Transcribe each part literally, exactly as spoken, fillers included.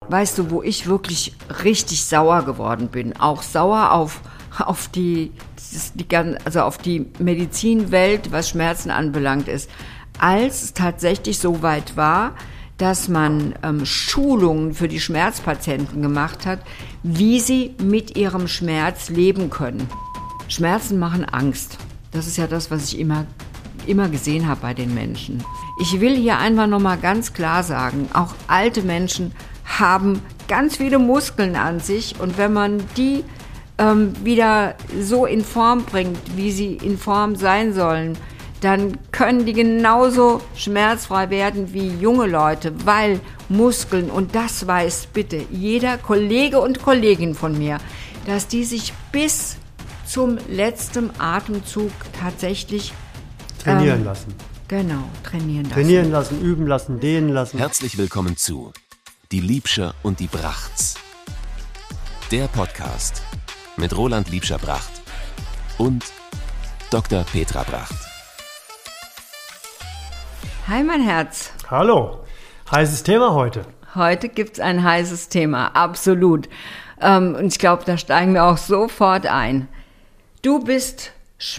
weißt du, wo ich wirklich richtig sauer geworden bin, auch sauer auf, auf die, die, also auf die Medizinwelt, was Schmerzen anbelangt ist, als es tatsächlich so weit war, dass man ähm, Schulungen für die Schmerzpatienten gemacht hat, wie sie mit ihrem Schmerz leben können. Schmerzen machen Angst. Das ist ja das, was ich immer, immer gesehen habe bei den Menschen. Ich will hier einfach nochmal ganz klar sagen, auch alte Menschen haben ganz viele Muskeln an sich und wenn man die ähm, wieder so in Form bringt, wie sie in Form sein sollen, dann können die genauso schmerzfrei werden wie junge Leute, weil Muskeln, und das weiß bitte jeder Kollege und Kollegin von mir, dass die sich bis zum letzten Atemzug tatsächlich trainieren ähm, lassen. Genau, trainieren lassen. Trainieren lassen, üben lassen, dehnen lassen. Herzlich willkommen zu Die Liebscher und die Brachts. Der Podcast mit Roland Liebscher-Bracht und Doktor Petra Bracht. Hi mein Herz. Hallo, heißes Thema heute. Heute gibt's ein heißes Thema, absolut. Ähm, und ich glaube, da steigen wir auch sofort ein. Du bist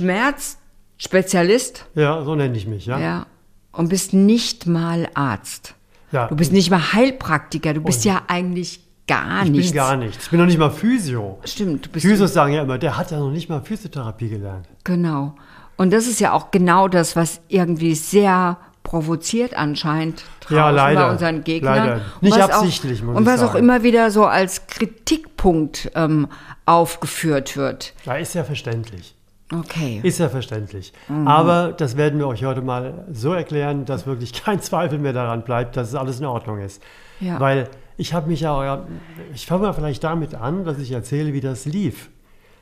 Schmerzspezialist. Ja, so nenne ich mich, ja. Ja. Und bist nicht mal Arzt. Ja. Du bist nicht mal Heilpraktiker, du bist Und ja eigentlich gar ich nichts. bin gar nichts. Ich bin noch nicht mal Physio. Stimmt, du bist... Physios sagen ja immer, der hat ja noch nicht mal Physiotherapie gelernt. Genau. Und das ist ja auch genau das, was irgendwie sehr provoziert anscheinend draußen Ja, leider. bei unseren Gegnern. Leider. Nicht Und was absichtlich, auch, muss Und ich was sagen. auch immer wieder so als Kritikpunkt ähm, aufgeführt wird. Ja, ist ja verständlich. Okay. Ist ja verständlich. Mhm. Aber das werden wir euch heute mal so erklären, dass wirklich kein Zweifel mehr daran bleibt, dass es alles in Ordnung ist. Ja. Weil ich habe mich ja, ich fange mal vielleicht damit an, dass ich erzähle, wie das lief.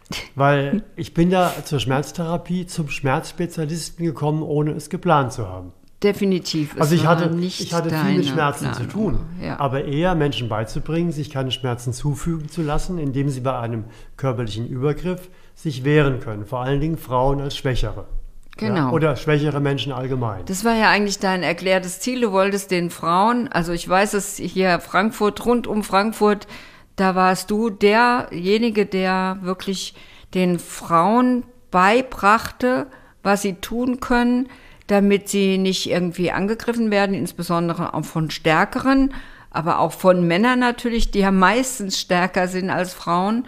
Weil ich bin da zur Schmerztherapie, zum Schmerzspezialisten gekommen, ohne es geplant zu haben. Definitiv. Es Also ich war hatte, nicht ich hatte viel deine mit Schmerzen Planung. zu tun, Ja. aber eher Menschen beizubringen, sich keine Schmerzen zufügen zu lassen, indem sie bei einem körperlichen Übergriff sich wehren können. Vor allen Dingen Frauen als Schwächere. Genau. Ja, oder schwächere Menschen allgemein. Das war ja eigentlich dein erklärtes Ziel. Du wolltest den Frauen, also ich weiß es hier Frankfurt, rund um Frankfurt, da warst du derjenige, der wirklich den Frauen beibrachte, was sie tun können, damit sie nicht irgendwie angegriffen werden, insbesondere auch von Stärkeren, aber auch von Männern natürlich, die ja meistens stärker sind als Frauen.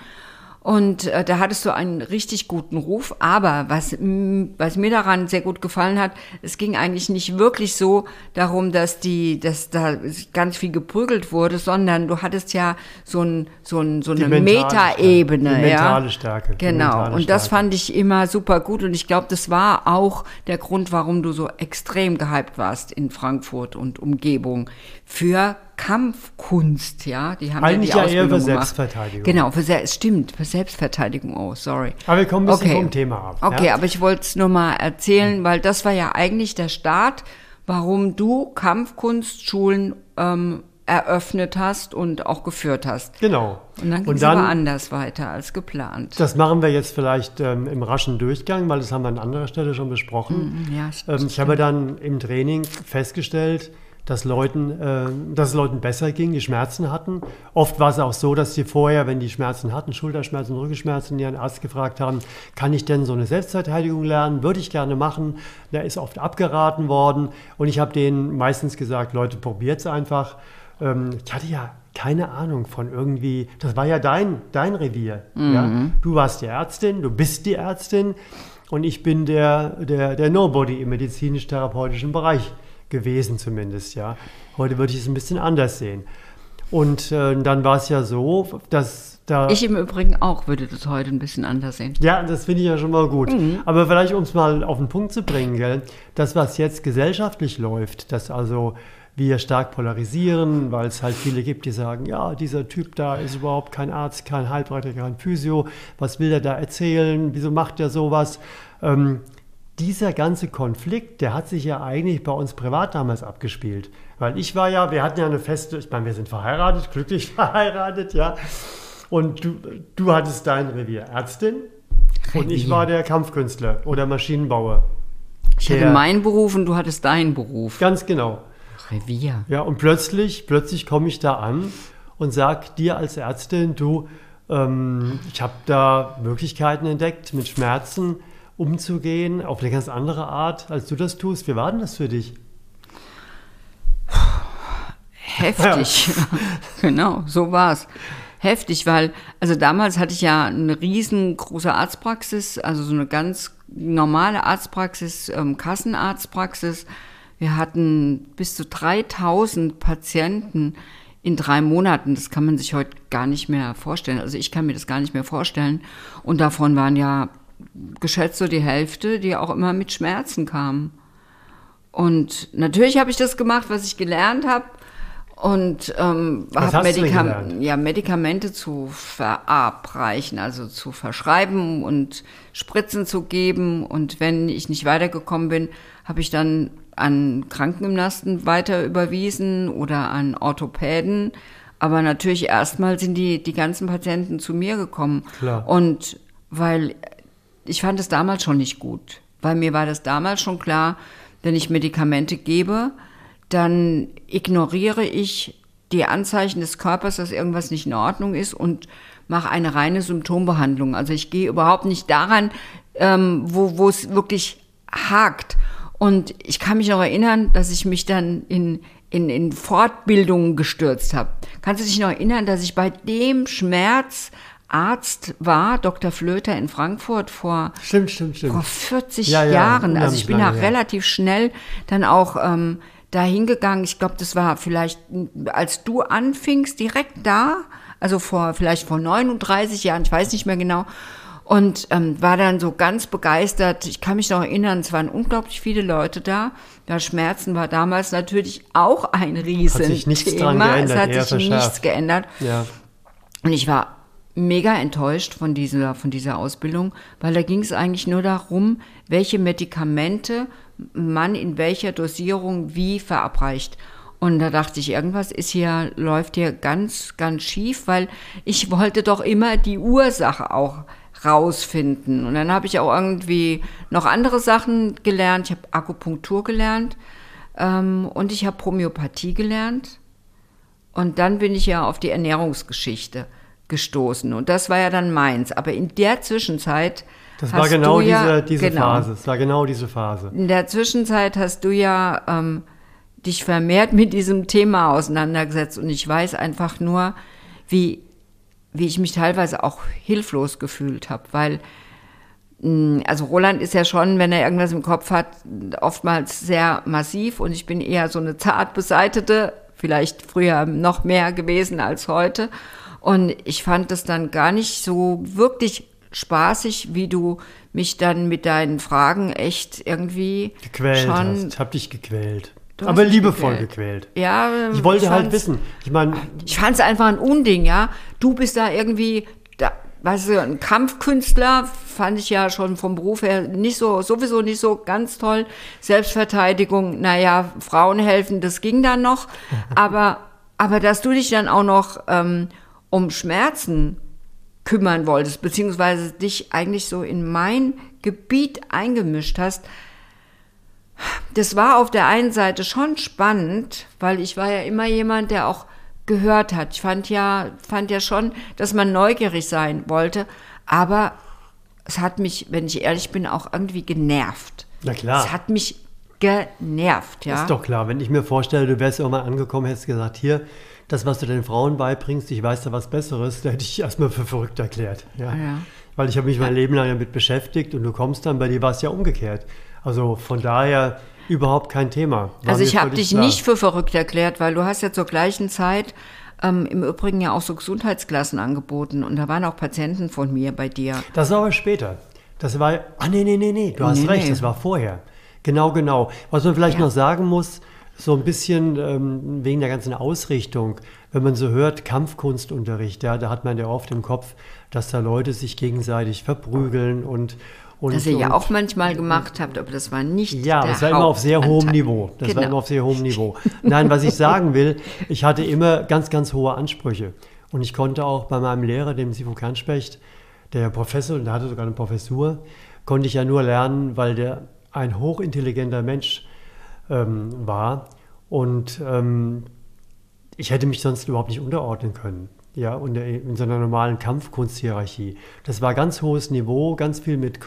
Und äh, da hattest du einen richtig guten Ruf. Aber was, m, was mir daran sehr gut gefallen hat, es ging eigentlich nicht wirklich so darum, dass die, dass da ganz viel geprügelt wurde, sondern du hattest ja so ein, so ein, so eine Metaebene, die mentale ja. Stärke. die Genau. mentale Und das Stärke. fand ich immer super gut. Und ich glaube, das war auch der Grund, warum du so extrem gehypt warst in Frankfurt und Umgebung für Kampfkunst, ja. Die haben Eigentlich ja, die ja eher Ausbildung für gemacht. Selbstverteidigung. Genau, für Se- stimmt, für Selbstverteidigung, oh, sorry. Aber wir kommen ein bisschen Okay. vom Thema ab. Okay, ja? aber ich wollte es nur mal erzählen, weil das war ja eigentlich der Start, warum du Kampfkunstschulen ähm, eröffnet hast und auch geführt hast. Genau. Und dann ging es aber anders weiter als geplant. Das machen wir jetzt vielleicht ähm, im raschen Durchgang, weil das haben wir an anderer Stelle schon besprochen. Mhm, ja, stimmt. ähm, ich habe dann im Training festgestellt, dass Leuten, äh, dass es Leuten besser ging, die Schmerzen hatten. Oft war es auch so, dass sie vorher, wenn die Schmerzen hatten, Schulterschmerzen, Rückenschmerzen, ihren Arzt gefragt haben, kann ich denn so eine Selbstverteidigung lernen? Würde ich gerne machen. Da ist oft abgeraten worden. Und ich habe denen meistens gesagt, Leute, probiert es einfach. Ähm, ich hatte ja keine Ahnung von irgendwie, das war ja dein, dein Revier. Mhm. Ja? Du warst die Ärztin, du bist die Ärztin und ich bin der, der, der Nobody im medizinisch-therapeutischen Bereich gewesen zumindest, ja. Heute würde ich es ein bisschen anders sehen. Und äh, dann war es ja so, dass da... Ich im Übrigen auch würde das heute ein bisschen anders sehen. Ja, das finde ich ja schon mal gut. Mhm. Aber vielleicht, um es mal auf den Punkt zu bringen, gell, das, was jetzt gesellschaftlich läuft, dass also wir stark polarisieren, weil es halt viele gibt, die sagen, ja, dieser Typ da ist überhaupt kein Arzt, kein Heilpraktiker, kein Physio, was will der da erzählen, wieso macht der sowas? Ähm, Dieser ganze Konflikt, der hat sich ja eigentlich bei uns privat damals abgespielt. Weil ich war ja, wir hatten ja eine feste, ich meine, wir sind verheiratet, glücklich verheiratet, ja. Und du, du hattest dein Revier Ärztin Revier. Und ich war der Kampfkünstler oder Maschinenbauer. Ich hatte der, meinen Beruf und du hattest deinen Beruf. Ganz genau. Revier. Ja, und plötzlich, plötzlich komme ich da an und sag dir als Ärztin, du, ähm, ich habe da Möglichkeiten entdeckt, mit Schmerzen umzugehen, auf eine ganz andere Art, als du das tust. Wie war denn das für dich? Heftig, ja. Genau, so war's. Heftig, weil, also damals hatte ich ja eine riesengroße Arztpraxis, also so eine ganz normale Arztpraxis, ähm, Kassenarztpraxis. Wir hatten bis zu dreitausend Patienten in drei Monaten. Das kann man sich heute gar nicht mehr vorstellen. Also ich kann mir das gar nicht mehr vorstellen. Und davon waren ja geschätzt so die Hälfte, die auch immer mit Schmerzen kamen. Und natürlich habe ich das gemacht, was ich gelernt habe. Und ähm, habe Medikam- ja, Medikamente zu verabreichen, also zu verschreiben und Spritzen zu geben. Und wenn ich nicht weitergekommen bin, habe ich dann an Krankengymnasten weiter überwiesen oder an Orthopäden. Aber natürlich erstmal sind die, die ganzen Patienten zu mir gekommen. Klar. Und weil ich fand es damals schon nicht gut. Weil mir war das damals schon klar, wenn ich Medikamente gebe, dann ignoriere ich die Anzeichen des Körpers, dass irgendwas nicht in Ordnung ist und mache eine reine Symptombehandlung. Also ich gehe überhaupt nicht daran, ähm, wo, wo es wirklich hakt. Und ich kann mich noch erinnern, dass ich mich dann in, in, in Fortbildungen gestürzt habe. Kannst du dich noch erinnern, dass ich bei dem Schmerzarzt war, Doktor Flöter in Frankfurt, vor, stimmt, stimmt, stimmt. vor vierzig ja, ja, Jahren. Also ich bin da lange, relativ schnell dann auch ähm, da hingegangen. Ich glaube, das war vielleicht, als du anfingst, direkt da, also vor vielleicht vor neununddreißig Jahren, ich weiß nicht mehr genau, und ähm, war dann so ganz begeistert. Ich kann mich noch erinnern, es waren unglaublich viele Leute da. Das Schmerzen war damals natürlich auch ein Riesenthema. Hat sich nichts dran geändert, es hat eher sich verschärft. nichts geändert. Ja. Und ich war mega enttäuscht von dieser, von dieser Ausbildung, weil da ging es eigentlich nur darum, welche Medikamente man in welcher Dosierung wie verabreicht. Und da dachte ich, irgendwas ist hier, läuft hier ganz, ganz schief, weil ich wollte doch immer die Ursache auch rausfinden. Und dann habe ich auch irgendwie noch andere Sachen gelernt. Ich habe Akupunktur gelernt ähm, und ich habe Homöopathie gelernt. Und dann bin ich ja auf die Ernährungsgeschichte gestoßen. Und das war ja dann meins. Aber in der Zwischenzeit Das war genau diese, ja, diese genau, Phase. Das war genau diese Phase. In der Zwischenzeit hast du ja ähm, dich vermehrt mit diesem Thema auseinandergesetzt. Und ich weiß einfach nur, wie, wie ich mich teilweise auch hilflos gefühlt habe. Weil, mh, also Roland ist ja schon, wenn er irgendwas im Kopf hat, oftmals sehr massiv. Und ich bin eher so eine zart beseitete, vielleicht früher noch mehr gewesen als heute. Und ich fand das dann gar nicht so wirklich spaßig, wie du mich dann mit deinen Fragen echt irgendwie gequält schon... hast. Ich hab dich gequält. Du hast Aber mich liebevoll gequält. gequält. Ja, ich wollte ich halt fand's- wissen. Ich meine, Ich fand es einfach ein Unding, ja. Du bist da irgendwie, da, weißt du, ein Kampfkünstler, fand ich ja schon vom Beruf her nicht so, sowieso nicht so ganz toll. Selbstverteidigung, naja, Frauen helfen, das ging dann noch. aber, aber dass du dich dann auch noch ähm, um Schmerzen kümmern wolltest, beziehungsweise dich eigentlich so in mein Gebiet eingemischt hast, das war auf der einen Seite schon spannend, weil ich war ja immer jemand, der auch gehört hat. Ich fand ja, fand ja schon, dass man neugierig sein wollte, aber es hat mich, wenn ich ehrlich bin, auch irgendwie genervt. na klar. Es hat mich genervt, ja. Ist doch klar, wenn ich mir vorstelle, du wärst irgendwann angekommen, hättest gesagt, hier, das, was du den Frauen beibringst, ich weiß da was Besseres, da hätte ich dich erstmal für verrückt erklärt. Ja. Ja. Weil ich habe mich mein Leben lang damit beschäftigt und du kommst dann, bei dir war es ja umgekehrt. Also von daher überhaupt kein Thema. War Also mir ich habe völlig dich klar. nicht für verrückt erklärt, weil du hast ja zur gleichen Zeit ähm, im Übrigen ja auch so Gesundheitsklassen angeboten und da waren auch Patienten von mir bei dir. Das war aber später. Das war, ah nee, nee, nee, nee, du hast Nee, recht, nee. das war vorher. Genau, genau. Was man vielleicht Ja. noch sagen muss, so ein bisschen ähm, wegen der ganzen Ausrichtung, wenn man so hört, Kampfkunstunterricht, ja, da hat man ja oft im Kopf, dass da Leute sich gegenseitig verprügeln und und, Das ihr ja und, auch manchmal gemacht habt, aber das war nicht Ja, der das war immer auf sehr hohem Hauptanteil. Niveau. Das genau. war immer auf sehr hohem Niveau. Nein, was ich sagen will, ich hatte immer ganz, ganz hohe Ansprüche. Und ich konnte auch bei meinem Lehrer, dem Sifo Kernspecht, der Professor, und der hatte sogar eine Professur, konnte ich ja nur lernen, weil der ein hochintelligenter Mensch ähm, war. Und ähm, ich hätte mich sonst überhaupt nicht unterordnen können. Ja, und in so einer normalen Kampfkunsthierarchie. Das war ganz hohes Niveau, ganz viel mit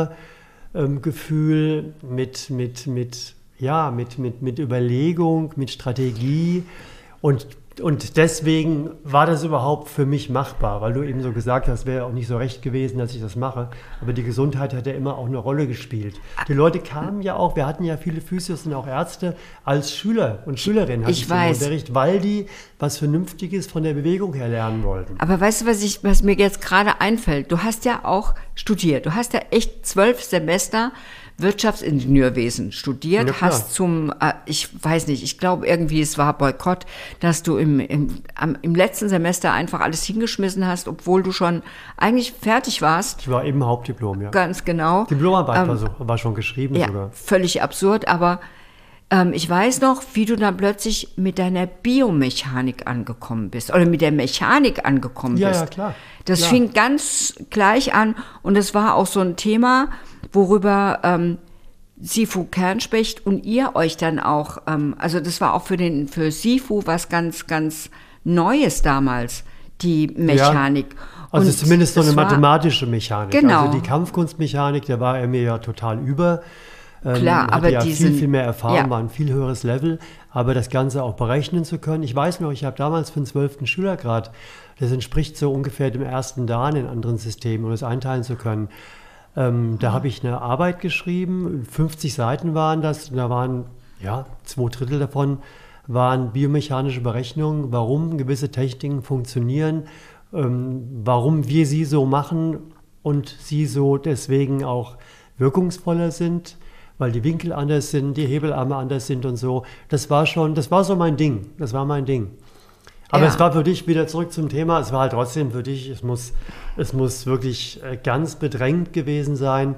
Körpergefühl, ähm, mit, mit, mit, ja, mit, mit, mit Überlegung, mit Strategie. Und, und deswegen war das überhaupt für mich machbar, weil du eben so gesagt hast, wäre auch nicht so recht gewesen, dass ich das mache. Aber die Gesundheit hat ja immer auch eine Rolle gespielt. Die Leute kamen ja auch, wir hatten ja viele Physios und auch Ärzte als Schüler und Schülerinnen ich weiß. im Unterricht, weil die was Vernünftiges von der Bewegung her lernen wollten. Aber weißt du, was, ich, was mir jetzt gerade einfällt? Du hast ja auch studiert. Du hast ja echt zwölf Semester Wirtschaftsingenieurwesen studiert, Ja, klar. hast zum, äh, ich weiß nicht, ich glaube irgendwie, es war Boykott, dass du im, im, am, im letzten Semester einfach alles hingeschmissen hast, obwohl du schon eigentlich fertig warst. Ich war eben Hauptdiplom, ja. Ganz genau. Diplomarbeit Ähm, war, so, war schon geschrieben Ja, sogar. völlig absurd, aber ähm, ich weiß noch, wie du dann plötzlich mit deiner Biomechanik angekommen bist oder mit der Mechanik angekommen Ja, bist. ja, klar. Das Klar. fing ganz gleich an und es war auch so ein Thema, worüber ähm, Sifu Kernspecht und ihr euch dann auch, ähm, also das war auch für den für Sifu was ganz, ganz Neues damals, die Mechanik. Also Und zumindest so das eine war- mathematische Mechanik. Genau. Also die Kampfkunstmechanik, der war er mir ja total über. Ähm, Klar, hatte aber ja die viel, sind- viel mehr Erfahrung, ja. war ein viel höheres Level. Aber das Ganze auch berechnen zu können. Ich weiß noch, ich habe damals für den zwölften Schülergrad, das entspricht so ungefähr dem ersten Dan in anderen Systemen, um es einteilen zu können. Ähm, da habe ich eine Arbeit geschrieben, fünfzig Seiten waren das, und da waren, ja, zwei Drittel davon waren biomechanische Berechnungen, warum gewisse Techniken funktionieren, ähm, warum wir sie so machen und sie so deswegen auch wirkungsvoller sind, weil die Winkel anders sind, die Hebelarme anders sind und so. Das war schon, das war so mein Ding, das war mein Ding. Aber Ja. es war für dich, wieder zurück zum Thema, es war halt trotzdem für dich, es muss, es muss wirklich äh, ganz bedrängt gewesen sein,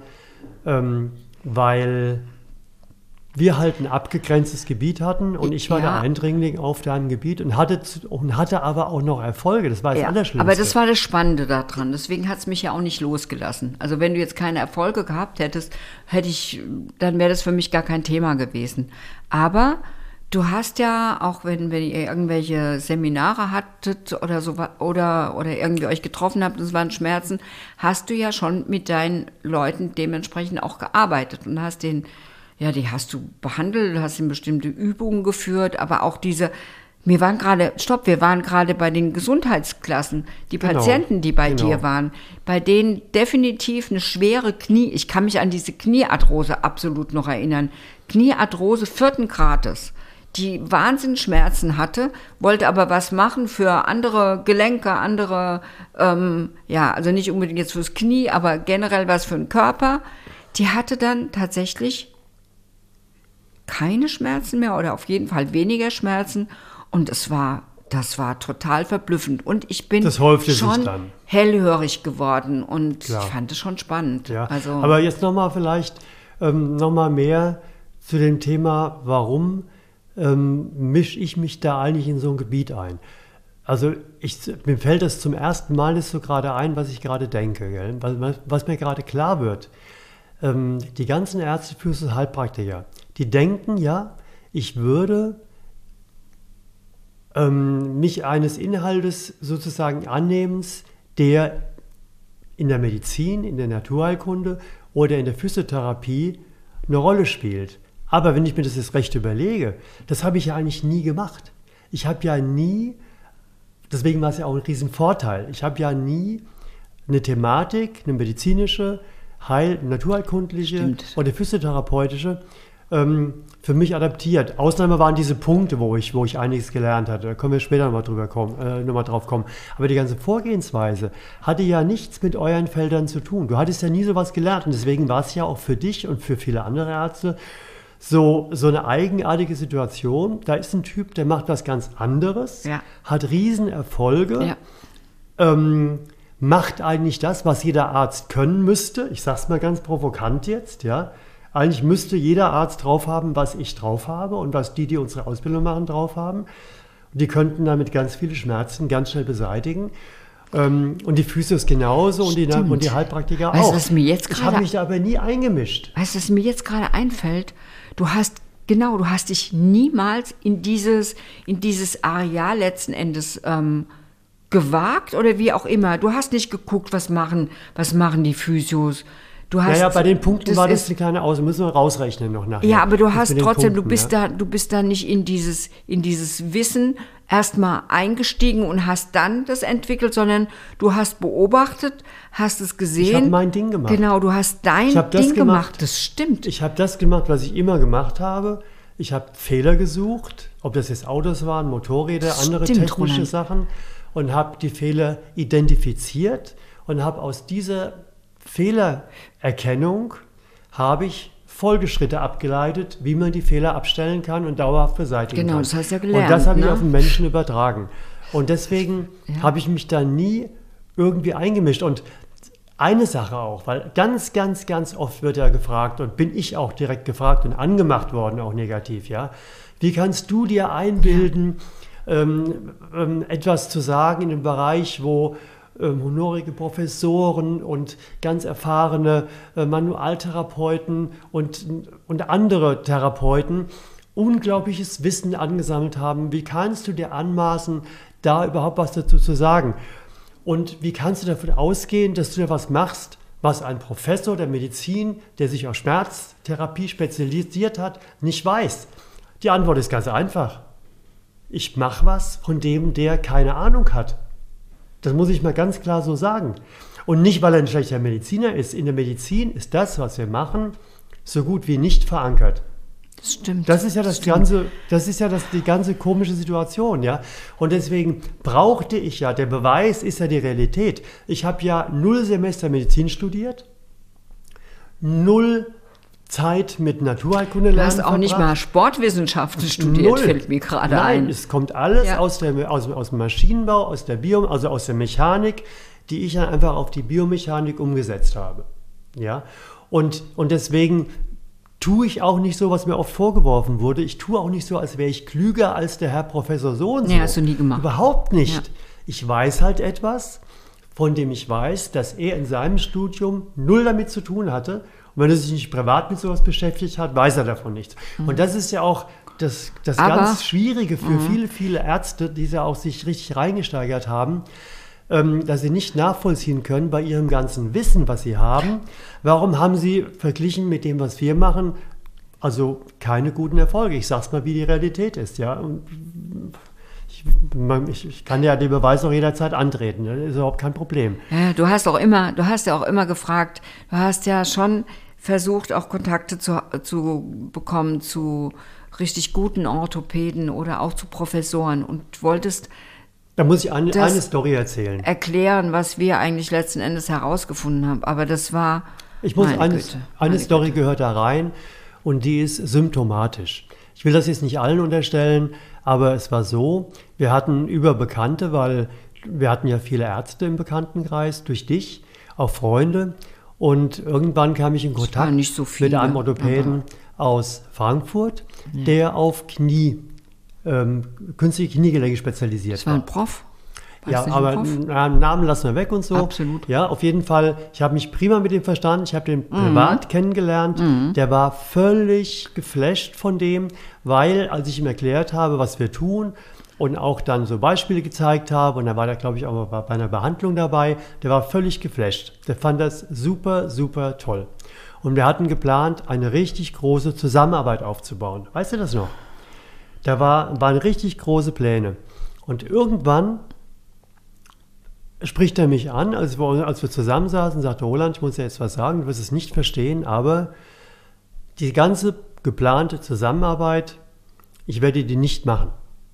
ähm, weil wir halt ein abgegrenztes Gebiet hatten und ich war Ja. der Eindringling auf deinem Gebiet und hatte, zu- und hatte aber auch noch Erfolge, das war das Ja, Allerschlimmste. aber das war das Spannende daran. Deswegen hat es mich ja auch nicht losgelassen. Also wenn du jetzt keine Erfolge gehabt hättest, hätte ich, dann wäre das für mich gar kein Thema gewesen. Aber du hast ja, auch wenn, wenn ihr irgendwelche Seminare hattet oder so oder, oder irgendwie euch getroffen habt, und es waren Schmerzen, hast du ja schon mit deinen Leuten dementsprechend auch gearbeitet und hast den, ja, die hast du behandelt, hast in bestimmte Übungen geführt, aber auch diese, wir waren gerade, stopp, wir waren gerade bei den Gesundheitsklassen, die Genau, Patienten, die bei genau. dir waren, bei denen definitiv eine schwere Knie, ich kann mich an diese Kniearthrose absolut noch erinnern, Kniearthrose vierten Grades, die Wahnsinnsschmerzen hatte, wollte aber was machen für andere Gelenke, andere, ähm, ja, also nicht unbedingt jetzt fürs Knie, aber generell was für den Körper. Die hatte dann tatsächlich keine Schmerzen mehr oder auf jeden Fall weniger Schmerzen und es war, das war total verblüffend und ich bin Das häufte sich schon dann. hellhörig geworden und Klar. ich fand es schon spannend. Ja, Also, aber jetzt nochmal vielleicht ähm, nochmal mehr zu dem Thema, warum ähm, mische ich mich da eigentlich in so ein Gebiet ein? Also ich, mir fällt das zum ersten Mal nicht so gerade ein, was ich gerade denke, gell? Was, was mir gerade klar wird. Ähm, die ganzen Ärzte, Physio, Heilpraktiker, die denken ja, ich würde ähm, mich eines Inhaltes sozusagen annehmens, der in der Medizin, in der Naturheilkunde oder in der Physiotherapie eine Rolle spielt. Aber wenn ich mir das jetzt recht überlege, das habe ich ja eigentlich nie gemacht. Ich habe ja nie, deswegen war es ja auch ein Riesenvorteil, ich habe ja nie eine Thematik, eine medizinische, Heil-, naturheilkundliche Stimmt. oder physiotherapeutische ähm, für mich adaptiert. Ausnahme waren diese Punkte, wo ich, wo ich einiges gelernt hatte. Da können wir später nochmal drüber kommen, äh, noch mal drauf kommen. Aber die ganze Vorgehensweise hatte ja nichts mit euren Feldern zu tun. Du hattest ja nie sowas gelernt und deswegen war es ja auch für dich und für viele andere Ärzte so, so eine eigenartige Situation. Da ist ein Typ, der macht was ganz anderes, Ja. hat Riesenerfolge, ja. ähm, macht eigentlich das, was jeder Arzt können müsste. Ich sage es mal ganz provokant jetzt, ja. Eigentlich müsste jeder Arzt drauf haben, was ich drauf habe und was die, die unsere Ausbildung machen, drauf haben. Und die könnten damit ganz viele Schmerzen ganz schnell beseitigen. Ähm, und die Physios genauso und die, Stimmt. und die Heilpraktiker Weißt du, auch. was mir jetzt ich gerade- habe mich da aber nie eingemischt. Weißt du, was mir jetzt gerade einfällt? Du hast genau, du hast dich niemals in dieses, in dieses Areal letzten Endes ähm, gewagt oder wie auch immer. Du hast nicht geguckt, was machen, was machen die Physios. Du hast, ja, ja, bei den Punkten das war das ist, eine kleine Aus, müssen wir rausrechnen noch nachher. Ja, aber du das hast trotzdem, Punkten, du bist ja. da, du bist da nicht in dieses, in dieses Wissen erstmal eingestiegen und hast dann das entwickelt, sondern du hast beobachtet, hast es gesehen. Ich habe mein Ding gemacht. Genau, du hast dein Ich hab das Ding gemacht. gemacht. Das stimmt. Ich habe das gemacht, was ich immer gemacht habe. Ich habe Fehler gesucht, ob das jetzt Autos waren, Motorräder, Das andere stimmt, technische Roland. Sachen und habe die Fehler identifiziert und habe aus dieser Fehlererkennung habe ich Folgeschritte abgeleitet, wie man die Fehler abstellen kann und dauerhaft beseitigen Genau, kann. das hast du ja gelernt, Und das habe ich ne? auf den Menschen übertragen. Und deswegen Ja. habe ich mich da nie irgendwie eingemischt. Und eine Sache auch, weil ganz, ganz, ganz oft wird ja gefragt und bin ich auch direkt gefragt und angemacht worden, auch negativ, ja. Wie kannst du dir einbilden, ähm, ähm, etwas zu sagen in einem Bereich, wo ähm, honorige Professoren und ganz erfahrene äh, Manualtherapeuten und, und andere Therapeuten unglaubliches Wissen angesammelt haben? Wie kannst du dir anmaßen, da überhaupt was dazu zu sagen? Und wie kannst du davon ausgehen, dass du da was machst, was ein Professor der Medizin, der sich auf Schmerztherapie spezialisiert hat, nicht weiß? Die Antwort ist ganz einfach. Ich mache was, von dem der keine Ahnung hat. Das muss ich mal ganz klar so sagen. Und nicht, weil er ein schlechter Mediziner ist. In der Medizin ist das, was wir machen, so gut wie nicht verankert. Das stimmt. Das ist ja das stimmt. ganze, das ist ja das, die ganze komische Situation, ja. Und deswegen brauchte ich ja, der Beweis ist ja die Realität. Ich habe ja null Semester Medizin studiert, null Zeit mit Naturheilkunde Du lernen hast auch nicht verbracht. mal Sportwissenschaften studiert, Null. fällt mir gerade Nein, ein. es kommt alles Ja. aus, der, aus, aus dem Maschinenbau, aus der Bio, also aus der Mechanik, die ich dann einfach auf die Biomechanik umgesetzt habe. Ja? Und, und deswegen tue ich auch nicht so, was mir oft vorgeworfen wurde. Ich tue auch nicht so, als wäre ich klüger als der Herr Professor so und so. Nee, hast du nie gemacht. Überhaupt nicht. Ja. Ich weiß halt etwas, von dem ich weiß, dass er in seinem Studium null damit zu tun hatte. Und wenn er sich nicht privat mit sowas beschäftigt hat, weiß er davon nichts. Mhm. Und das ist ja auch das, das Aber- ganz Schwierige für viele, viele Ärzte, die ja auch sich richtig reingesteigert haben, ähm, dass sie nicht nachvollziehen können bei ihrem ganzen Wissen, was sie haben. Warum haben sie verglichen mit dem, was wir machen, also keine guten Erfolge? Ich sag's mal, wie die Realität ist, ja. Und ich, man- ich, ich kann ja den Beweis auch jederzeit antreten, ne? Das ist überhaupt kein Problem. Ja, du hast auch immer, du hast ja auch immer gefragt, du hast ja schon versucht, auch Kontakte zu, zu bekommen zu richtig guten Orthopäden oder auch zu Professoren und wolltest Da muss ich eine, Das- eine Story erzählen. erklären, was wir eigentlich letzten Endes herausgefunden haben. Aber das war, Ich muss meine eine, Güte, eine meine Story Güte. gehört da rein und die ist symptomatisch. Ich will das jetzt nicht allen unterstellen, aber es war so, wir hatten über Bekannte, weil wir hatten ja viele Ärzte im Bekanntenkreis, durch dich, auch Freunde. Und irgendwann kam ich in waren Kontakt nicht so viele, mit einem Orthopäden aus Frankfurt, der auf Knie, ähm, künstliche Kniegelenke spezialisiert Das war ein Prof. War ja, das nicht ein aber Prof? na, Namen lassen wir weg und so. Absolut. Ja, auf jeden Fall. Ich habe mich prima mit ihm verstanden. Ich habe den privat kennengelernt. Der war völlig geflasht von dem, weil, als ich ihm erklärt habe, was wir tun und auch dann so Beispiele gezeigt habe, und da war der, glaube ich, auch mal bei einer Behandlung dabei, der war völlig geflasht. Der fand das super, super toll. Und wir hatten geplant, eine richtig große Zusammenarbeit aufzubauen. Weißt du das noch? Da war, waren richtig große Pläne. Und irgendwann spricht er mich an, als wir, als wir zusammensaßen, sagte, Roland, ich muss dir jetzt was sagen, du wirst es nicht verstehen, aber die ganze geplante Zusammenarbeit, ich werde die nicht machen.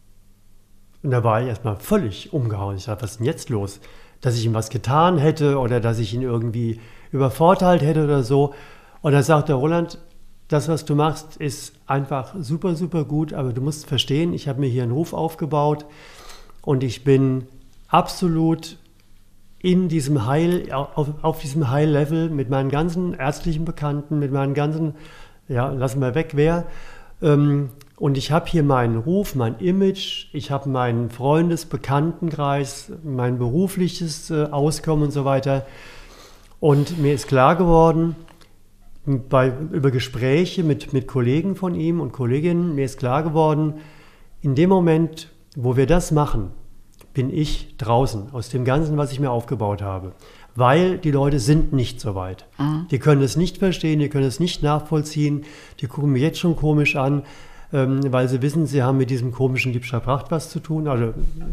Und da war ich erstmal völlig umgehauen. Ich dachte, was ist denn jetzt los? Dass ich ihm was getan hätte oder dass ich ihn irgendwie übervorteilt hätte oder so. Und da sagte Roland, das, was du machst, ist einfach super, super gut, aber du musst verstehen, ich habe mir hier einen Ruf aufgebaut und ich bin absolut in diesem Heil, auf, auf diesem High-Level mit meinen ganzen ärztlichen Bekannten, mit meinen ganzen, ja, lassen wir weg, wer. Ähm, und ich habe hier meinen Ruf, mein Image, ich habe meinen Freundes-Bekanntenkreis, mein berufliches äh, Auskommen und so weiter. Und mir ist klar geworden, bei, über Gespräche mit, mit Kollegen von ihm und Kolleginnen, mir ist klar geworden, in dem Moment, wo wir das machen, bin ich draußen aus dem Ganzen, was ich mir aufgebaut habe. Weil die Leute sind nicht so weit. Mhm. Die können es nicht verstehen, die können es nicht nachvollziehen. Die gucken mich jetzt schon komisch an, ähm, weil sie wissen, sie haben mit diesem komischen Liebscher Bracht was zu tun. Also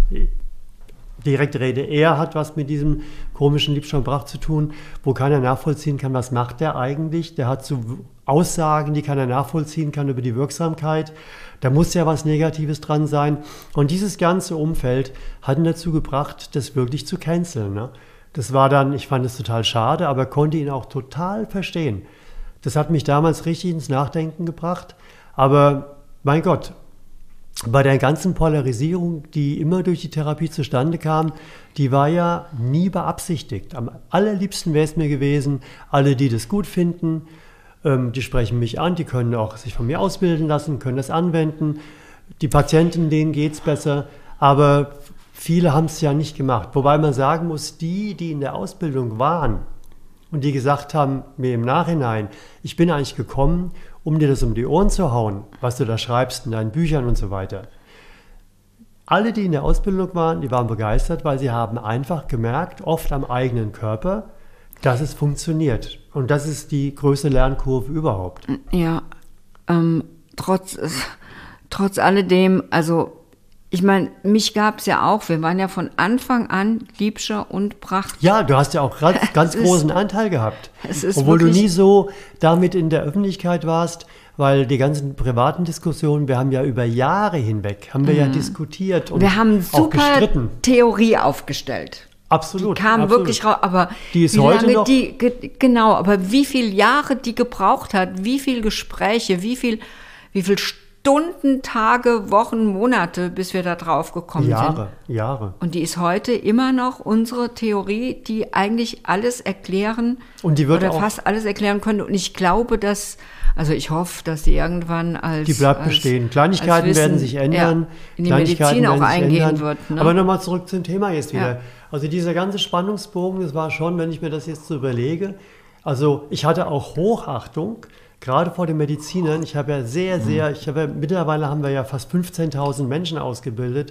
direkte Rede, er hat was mit diesem komischen Liebscher Bracht zu tun, wo keiner nachvollziehen kann, was macht der eigentlich. Der hat so Aussagen, die keiner nachvollziehen kann über die Wirksamkeit. Da muss ja was Negatives dran sein. Und dieses ganze Umfeld hat ihn dazu gebracht, das wirklich zu canceln, ne? Das war dann, ich fand es total schade, aber konnte ihn auch total verstehen. Das hat mich damals richtig ins Nachdenken gebracht. Aber mein Gott, bei der ganzen Polarisierung, die immer durch die Therapie zustande kam, die war ja nie beabsichtigt. Am allerliebsten wäre es mir gewesen, alle, die das gut finden, ähm, die sprechen mich an, die können auch sich von mir ausbilden lassen, können das anwenden. Die Patienten, denen geht es besser, aber viele haben es ja nicht gemacht. Wobei man sagen muss, die, die in der Ausbildung waren und die gesagt haben, mir im Nachhinein, ich bin eigentlich gekommen, um dir das um die Ohren zu hauen, was du da schreibst in deinen Büchern und so weiter. Alle, die in der Ausbildung waren, die waren begeistert, weil sie haben einfach gemerkt, oft am eigenen Körper, dass es funktioniert. Und das ist die größte Lernkurve überhaupt. Ja, ähm, trotz, trotz alledem, also ich meine, mich gab es ja auch, wir waren ja von Anfang an Liebscher und Bracht. Ja, du hast ja auch ganz, ganz großen ist, Anteil gehabt, es ist obwohl wirklich, du nie so damit in der Öffentlichkeit warst, weil die ganzen privaten Diskussionen, wir haben ja über Jahre hinweg, haben wir mm. ja diskutiert und wir haben auch super gestritten. Theorie aufgestellt. Absolut. Die kam absolut. wirklich raus, aber die ist wie heute lange noch die, ge, genau, aber wie viele Jahre die gebraucht hat, wie viele Gespräche, wie viel, wie viel Stunden, Tage, Wochen, Monate, bis wir da drauf gekommen Jahre, sind. Jahre, Jahre. Und die ist heute immer noch unsere Theorie, die eigentlich alles erklären und die wird oder auch, fast alles erklären könnte. Und ich glaube, dass, also ich hoffe, dass sie irgendwann als Die bleibt als, bestehen. Kleinigkeiten Wissen, werden sich ändern. Ja, in die Kleinigkeiten Medizin auch werden sich eingehen ändern. wird. Ne? Aber nochmal zurück zum Thema jetzt wieder. Ja. Also dieser ganze Spannungsbogen, das war schon, wenn ich mir das jetzt so überlege, also ich hatte auch Hochachtung, gerade vor den Medizinern. Ich habe ja sehr, sehr, ich habe ja, mittlerweile haben wir ja fast fünfzehntausend Menschen ausgebildet.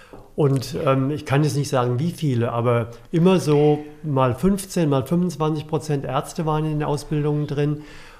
Und ähm, ich kann jetzt nicht sagen, wie viele, aber immer so mal fünfzehn, mal fünfundzwanzig Prozent Ärzte waren in den Ausbildungen drin.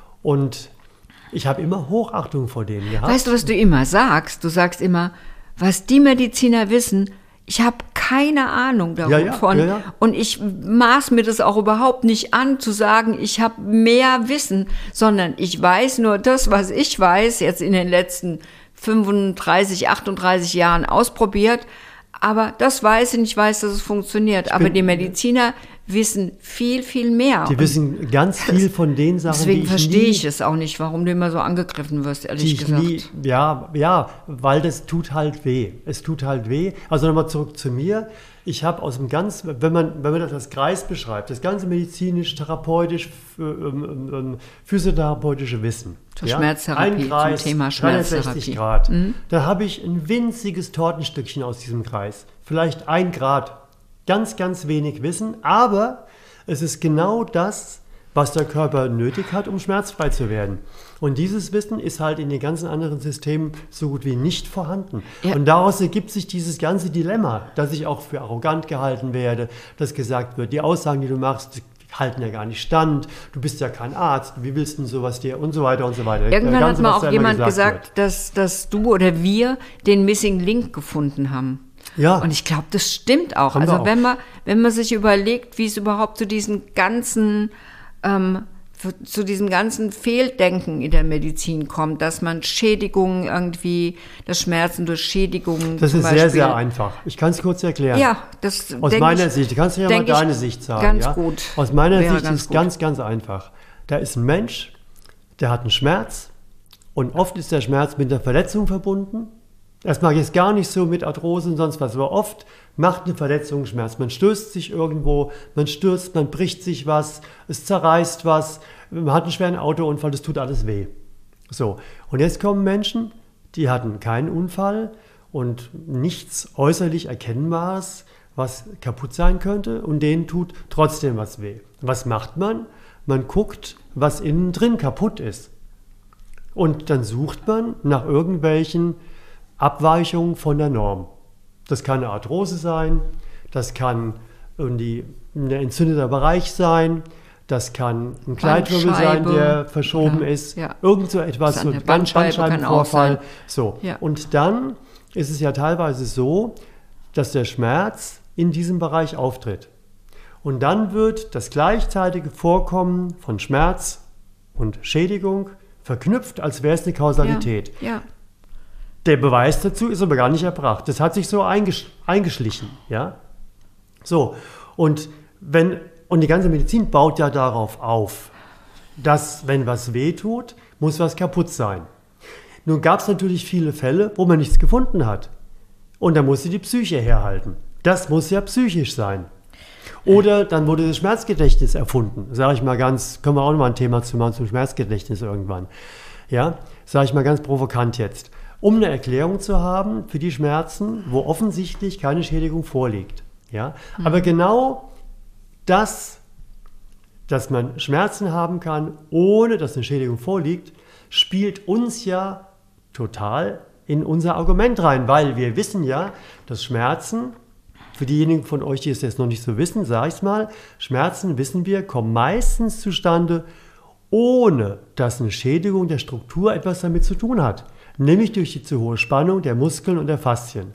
Und ich habe immer Hochachtung vor denen gehabt. Weißt du, was du immer sagst? Du sagst immer, was die Mediziner wissen, ich habe keine Ahnung davon. Ja, ja, ja, ja. Und ich maß mir das auch überhaupt nicht an, zu sagen, ich habe mehr Wissen, sondern ich weiß nur das, was ich weiß, jetzt in den letzten fünfunddreißig, achtunddreißig Jahren ausprobiert. Aber das weiß ich, ich weiß, dass es funktioniert. Aber die Mediziner wissen viel, viel mehr. Die wissen ganz viel von den Sachen, deswegen die ich verstehe nie, ich es auch nicht, warum du immer so angegriffen wirst, ehrlich gesagt. Nie, ja, ja, weil das tut halt weh. Es tut halt weh. Also nochmal zurück zu mir. Ich habe aus dem ganz, wenn man, wenn man das als Kreis beschreibt, das ganze medizinisch, therapeutisch, ähm, physiotherapeutische Wissen. Zur ja? Schmerztherapie, ein Kreis, zum Thema Schmerztherapie. dreihundertsechzig Grad. Mhm. Da habe ich ein winziges Tortenstückchen aus diesem Kreis. Vielleicht ein Grad. Ganz, ganz wenig Wissen, aber es ist genau das, was der Körper nötig hat, um schmerzfrei zu werden. Und dieses Wissen ist halt in den ganzen anderen Systemen so gut wie nicht vorhanden. Ja. Und daraus ergibt sich dieses ganze Dilemma, dass ich auch für arrogant gehalten werde, dass gesagt wird, die Aussagen, die du machst, halten ja gar nicht stand, du bist ja kein Arzt, wie willst du denn sowas dir und so weiter und so weiter. Irgendwann Ganze, hat mal auch jemand gesagt, gesagt, dass, dass du oder wir den Missing Link gefunden haben. Ja. Und ich glaube, das stimmt auch. Haben also auch. wenn man wenn man sich überlegt, wie es überhaupt zu diesen ganzen ähm, zu diesem ganzen Fehldenken in der Medizin kommt, dass man Schädigungen irgendwie, das Schmerzen durch Schädigungen Das zum ist Beispiel, sehr, sehr einfach. Ich kann es kurz erklären. Ja, das Aus meiner Sicht, du kannst ja mal deine ich, Sicht sagen. Ganz ja? gut. Aus meiner Wäre Sicht ganz ist es gut. ganz, ganz einfach. Da ist ein Mensch, der hat einen Schmerz und oft ist der Schmerz mit einer Verletzung verbunden. Erstmal jetzt gar nicht so mit Arthrose und sonst was, aber oft macht eine Verletzung Schmerz. Man stößt sich irgendwo, man stürzt, man bricht sich was, es zerreißt was, man hat einen schweren Autounfall, das tut alles weh. So, und jetzt kommen Menschen, die hatten keinen Unfall und nichts äußerlich Erkennbares, was kaputt sein könnte, und denen tut trotzdem was weh. Was macht man? Man guckt, was innen drin kaputt ist. Und dann sucht man nach irgendwelchen Abweichungen von der Norm. Das kann eine Arthrose sein, das kann irgendwie ein entzündeter Bereich sein, das kann ein Gleitwirbel sein, der verschoben ja, ist, ja. irgend so etwas, so ein Bandscheibenvorfall. So. Ja. Und dann ist es ja teilweise so, dass der Schmerz in diesem Bereich auftritt. Und dann wird das gleichzeitige Vorkommen von Schmerz und Schädigung verknüpft, als wäre es eine Kausalität. Ja, ja. Der Beweis dazu ist aber gar nicht erbracht. Das hat sich so eingesch- eingeschlichen. Ja? So, und, wenn, und die ganze Medizin baut ja darauf auf, dass, wenn was wehtut, muss was kaputt sein. Nun gab es natürlich viele Fälle, wo man nichts gefunden hat. Und da musste die Psyche herhalten. Das muss ja psychisch sein. Oder dann wurde das Schmerzgedächtnis erfunden. Sage ich mal ganz, können wir auch noch mal ein Thema zu machen zum Schmerzgedächtnis irgendwann. Ja, sage ich mal ganz provokant jetzt. Um eine Erklärung zu haben für die Schmerzen, wo offensichtlich keine Schädigung vorliegt. Ja, mhm. Aber genau das, dass man Schmerzen haben kann, ohne dass eine Schädigung vorliegt, spielt uns ja total in unser Argument rein, weil wir wissen ja, dass Schmerzen, für diejenigen von euch, die es jetzt noch nicht so wissen, sage ich es mal, Schmerzen, wissen wir, kommen meistens zustande, ohne dass eine Schädigung der Struktur etwas damit zu tun hat. Nämlich durch die zu hohe Spannung der Muskeln und der Faszien.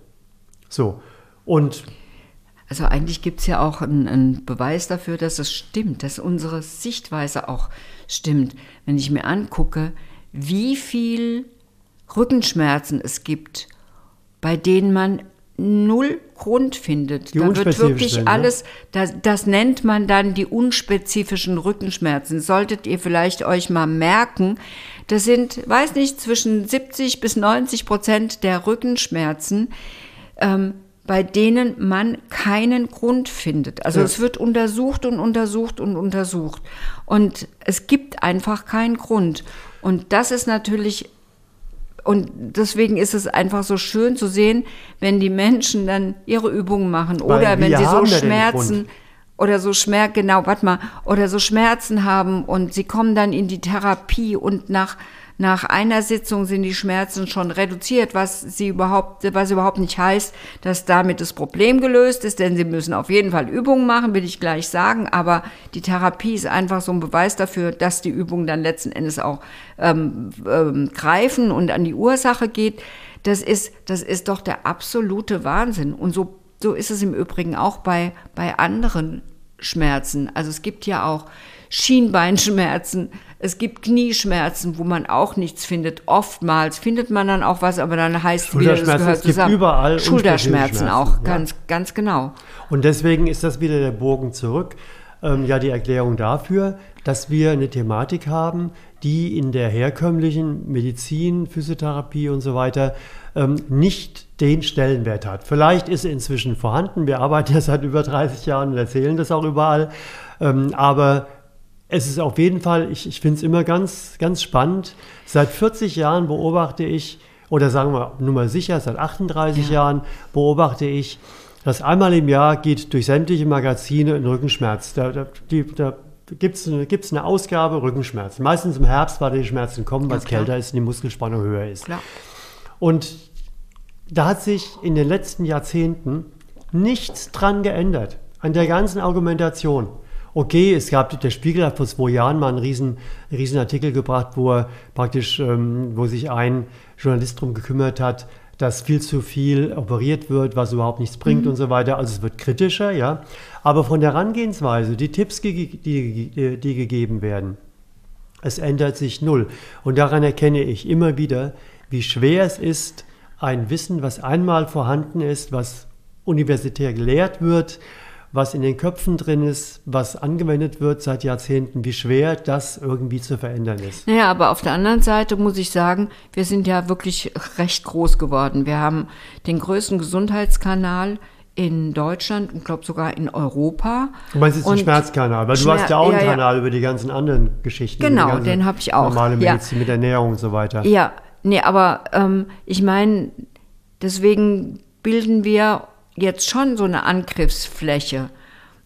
So, und... Also eigentlich gibt es ja auch einen, einen Beweis dafür, dass es stimmt, dass unsere Sichtweise auch stimmt. Wenn ich mir angucke, wie viel Rückenschmerzen es gibt, bei denen man null Grund findet. Die da wird wirklich sind, alles, ne? das, das nennt man dann die unspezifischen Rückenschmerzen. Solltet ihr vielleicht euch mal merken, das sind, weiß nicht, zwischen siebzig bis neunzig Prozent der Rückenschmerzen, ähm, bei denen man keinen Grund findet. Also ja. Es wird untersucht und untersucht und untersucht. Und es gibt einfach keinen Grund. Und das ist natürlich... Und deswegen ist es einfach so schön zu sehen, wenn die Menschen dann ihre Übungen machen Weil oder wenn sie so Schmerzen Grund. oder so Schmerzen, genau, warte mal, oder so Schmerzen haben und sie kommen dann in die Therapie und nach nach einer Sitzung sind die Schmerzen schon reduziert, was sie überhaupt, was überhaupt nicht heißt, dass damit das Problem gelöst ist, denn sie müssen auf jeden Fall Übungen machen, will ich gleich sagen, aber die Therapie ist einfach so ein Beweis dafür, dass die Übungen dann letzten Endes auch ähm, ähm, greifen und an die Ursache geht. Das ist, das ist doch der absolute Wahnsinn. Und so, so ist es im Übrigen auch bei, bei anderen Schmerzen. Also es gibt ja auch Schienbeinschmerzen, es gibt Knieschmerzen, wo man auch nichts findet. Oftmals findet man dann auch was, aber dann heißt es wieder, das gehört es gibt zusammen. Überall Schulterschmerzen auch, ja. ganz, ganz genau. Und deswegen ist das wieder der Bogen zurück. Ähm, ja, die Erklärung dafür, dass wir eine Thematik haben, die in der herkömmlichen Medizin, Physiotherapie und so weiter ähm, nicht den Stellenwert hat. Vielleicht ist sie inzwischen vorhanden. Wir arbeiten ja seit über dreißig Jahren und erzählen das auch überall. Ähm, aber es ist auf jeden Fall, ich, ich finde es immer ganz, ganz spannend. Seit vierzig Jahren beobachte ich, oder sagen wir nur mal sicher, seit achtunddreißig ja. Jahren beobachte ich, dass einmal im Jahr geht durch sämtliche Magazine ein Rückenschmerz. Da, da, die, da gibt es eine, gibt's eine Ausgabe Rückenschmerzen. Meistens im Herbst, weil die Schmerzen kommen, weil es kälter ist und die Muskelspannung höher ist. Klar. Und da hat sich in den letzten Jahrzehnten nichts dran geändert, an der ganzen Argumentation. Okay, es gab, der Spiegel hat vor zwei Jahren mal einen riesen, riesen Artikel gebracht, wo er praktisch, ähm, wo sich ein Journalist darum gekümmert hat, dass viel zu viel operiert wird, was überhaupt nichts bringt mhm. und so weiter. Also es wird kritischer, ja. Aber von der Herangehensweise, die Tipps, die, die, die gegeben werden, es ändert sich null. Und daran erkenne ich immer wieder, wie schwer es ist, ein Wissen, was einmal vorhanden ist, was universitär gelehrt wird, was in den Köpfen drin ist, was angewendet wird seit Jahrzehnten, wie schwer das irgendwie zu verändern ist. Naja, aber auf der anderen Seite muss ich sagen, wir sind ja wirklich recht groß geworden. Wir haben den größten Gesundheitskanal in Deutschland und glaube sogar in Europa. Du meinst jetzt den Schmerzkanal, weil Schmer- du hast ja auch einen ja, ja. Kanal über die ganzen anderen Geschichten. Genau, den habe ich auch. Normale Medizin ja. mit Ernährung und so weiter. Ja, nee, aber ähm, ich meine, deswegen bilden wir jetzt schon so eine Angriffsfläche.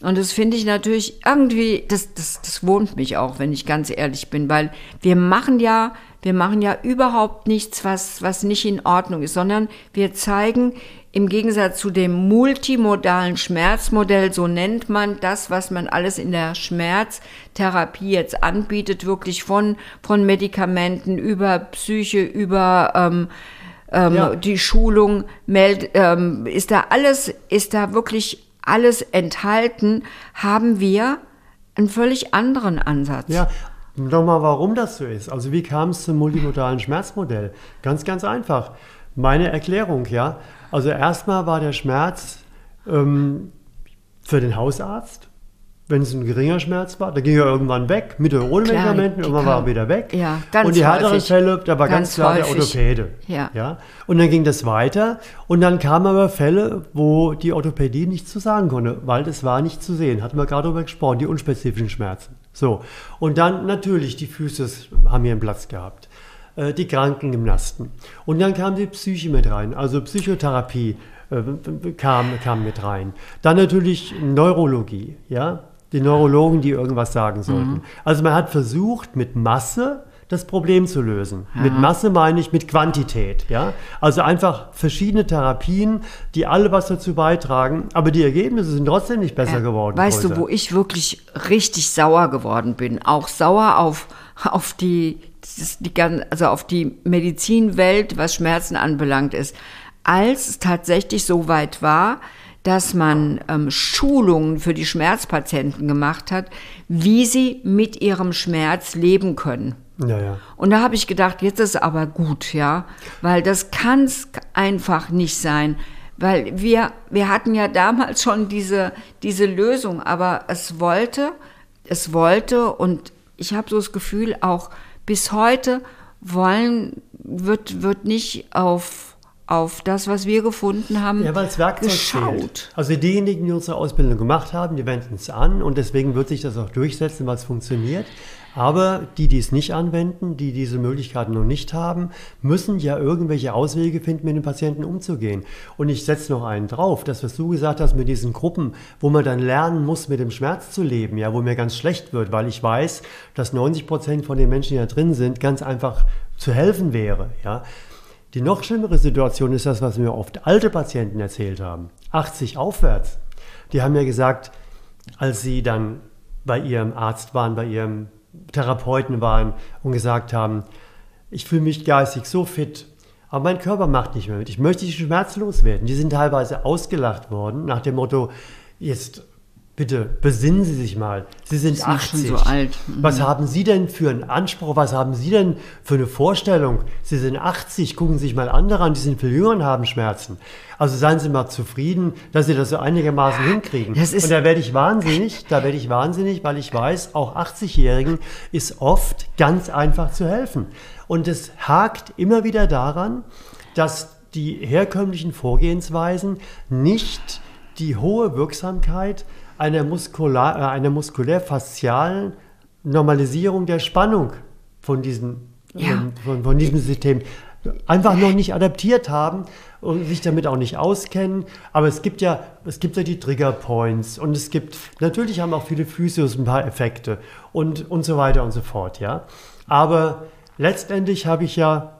Und das finde ich natürlich irgendwie, das, das, das wurmt mich auch, wenn ich ganz ehrlich bin, weil wir machen ja, wir machen ja überhaupt nichts, was, was nicht in Ordnung ist, sondern wir zeigen im Gegensatz zu dem multimodalen Schmerzmodell, so nennt man das, was man alles in der Schmerztherapie jetzt anbietet, wirklich von, von Medikamenten über Psyche, über ähm, ähm, ja. die Schulung, meld, ähm, ist da alles, ist da wirklich alles enthalten, haben wir einen völlig anderen Ansatz. Ja, nochmal, warum das so ist. Also wie kam es zum multimodalen Schmerzmodell? Ganz, ganz einfach. Meine Erklärung, ja. Also erstmal war der Schmerz ähm, für den Hausarzt, wenn es ein geringer Schmerz war, da ging er irgendwann weg, mit oder ohne Klar, Medikamenten, irgendwann war er wieder weg. Ja, ganz und die härteren häufig. Fälle, da war ganz, ganz klar häufig. der Orthopäde. Ja. Ja. Und dann ging das weiter und dann kamen aber Fälle, wo die Orthopädie nichts zu sagen konnte, weil das war nicht zu sehen. Hatten wir gerade darüber gesprochen, die unspezifischen Schmerzen. So. Und dann natürlich, die Füße haben ihren Platz gehabt. Die Krankengymnasten. Und dann kam die Psyche mit rein, also Psychotherapie äh, kam, kam mit rein. Dann natürlich Neurologie, ja, die Neurologen, die irgendwas sagen sollten. Mhm. Also man hat versucht, mit Masse das Problem zu lösen. Ja. Mit Masse meine ich mit Quantität, ja. Also einfach verschiedene Therapien, die alle was dazu beitragen, aber die Ergebnisse sind trotzdem nicht besser ja. geworden. Weißt größer. du, wo ich wirklich richtig sauer geworden bin? Auch sauer auf, auf die Die, also auf die Medizinwelt, was Schmerzen anbelangt ist, als es tatsächlich so weit war, dass man ähm, Schulungen für die Schmerzpatienten gemacht hat, wie sie mit ihrem Schmerz leben können. Ja, ja. Und da habe ich gedacht, jetzt ist aber gut, ja, weil das kann es einfach nicht sein. Weil wir, wir hatten ja damals schon diese, diese Lösung, aber es wollte, es wollte und ich habe so das Gefühl, auch bis heute wollen, wird, wird nicht auf, auf das, was wir gefunden haben, ja, weil es Werkzeug geschaut. Fehlt. Also diejenigen, die unsere Ausbildung gemacht haben, die wenden es an und deswegen wird sich das auch durchsetzen, was funktioniert. Aber die, die es nicht anwenden, die diese Möglichkeiten noch nicht haben, müssen ja irgendwelche Auswege finden, mit den Patienten umzugehen. Und ich setze noch einen drauf, das, was du gesagt hast mit diesen Gruppen, wo man dann lernen muss, mit dem Schmerz zu leben, ja, wo mir ganz schlecht wird, weil ich weiß, dass neunzig Prozent von den Menschen, die da drin sind, ganz einfach zu helfen wäre. Ja. Die noch schlimmere Situation ist das, was mir oft alte Patienten erzählt haben, achtzig aufwärts. Die haben mir gesagt, als sie dann bei ihrem Arzt waren, bei ihrem Therapeuten waren und gesagt haben, ich fühle mich geistig so fit, aber mein Körper macht nicht mehr mit. Ich möchte schmerzlos werden. Die sind teilweise ausgelacht worden nach dem Motto, jetzt bitte besinnen Sie sich mal. Sie sind, sind achtzig. Schon so alt. Mhm. Was haben Sie denn für einen Anspruch? Was haben Sie denn für eine Vorstellung? Sie sind achtzig, gucken Sie sich mal andere an, die sind viel jünger und haben Schmerzen. Also seien Sie mal zufrieden, dass Sie das so einigermaßen hinkriegen. Das ist und da werde ich wahnsinnig, da werde ich wahnsinnig, weil ich weiß, auch achtzigjährigen ist oft ganz einfach zu helfen. Und es hakt immer wieder daran, dass die herkömmlichen Vorgehensweisen nicht die hohe Wirksamkeit einer, muskular, äh, einer muskulär-faszialen Normalisierung der Spannung von, diesen, ja. ähm, von, von diesem System einfach noch nicht adaptiert haben und sich damit auch nicht auskennen. Aber es gibt ja, es gibt ja die Trigger-Points und es gibt, natürlich haben auch viele Physios ein paar Effekte und, und so weiter und so fort. Ja. Aber letztendlich habe ich ja,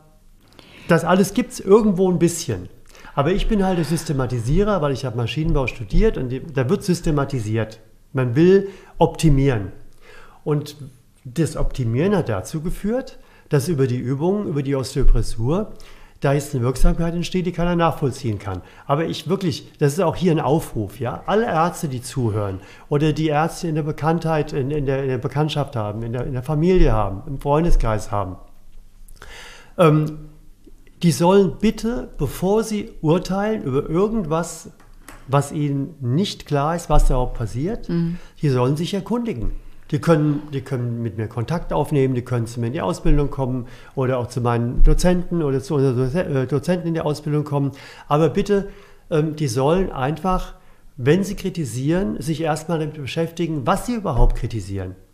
das alles gibt es irgendwo ein bisschen. Aber ich bin halt der Systematisierer, weil ich habe Maschinenbau studiert und die, da wird systematisiert. Man will optimieren. Und das Optimieren hat dazu geführt, dass über die Übungen, über die Osteopressur, da jetzt eine Wirksamkeit entsteht, die keiner nachvollziehen kann. Aber ich wirklich, das ist auch hier ein Aufruf, ja, alle Ärzte, die zuhören oder die Ärzte in der Bekanntheit, in, in, der, in der Bekanntschaft haben, in der, in der Familie haben, im Freundeskreis haben, ähm, die sollen bitte, bevor sie urteilen über irgendwas, was ihnen nicht klar ist, was da auch passiert, mhm. die sollen sich erkundigen. Die können, die können mit mir Kontakt aufnehmen, die können zu mir in die Ausbildung kommen oder auch zu meinen Dozenten oder zu unseren Dozenten in die Ausbildung kommen. Aber bitte, ähm, die sollen einfach, wenn sie kritisieren, sich erstmal damit beschäftigen, was sie überhaupt kritisieren.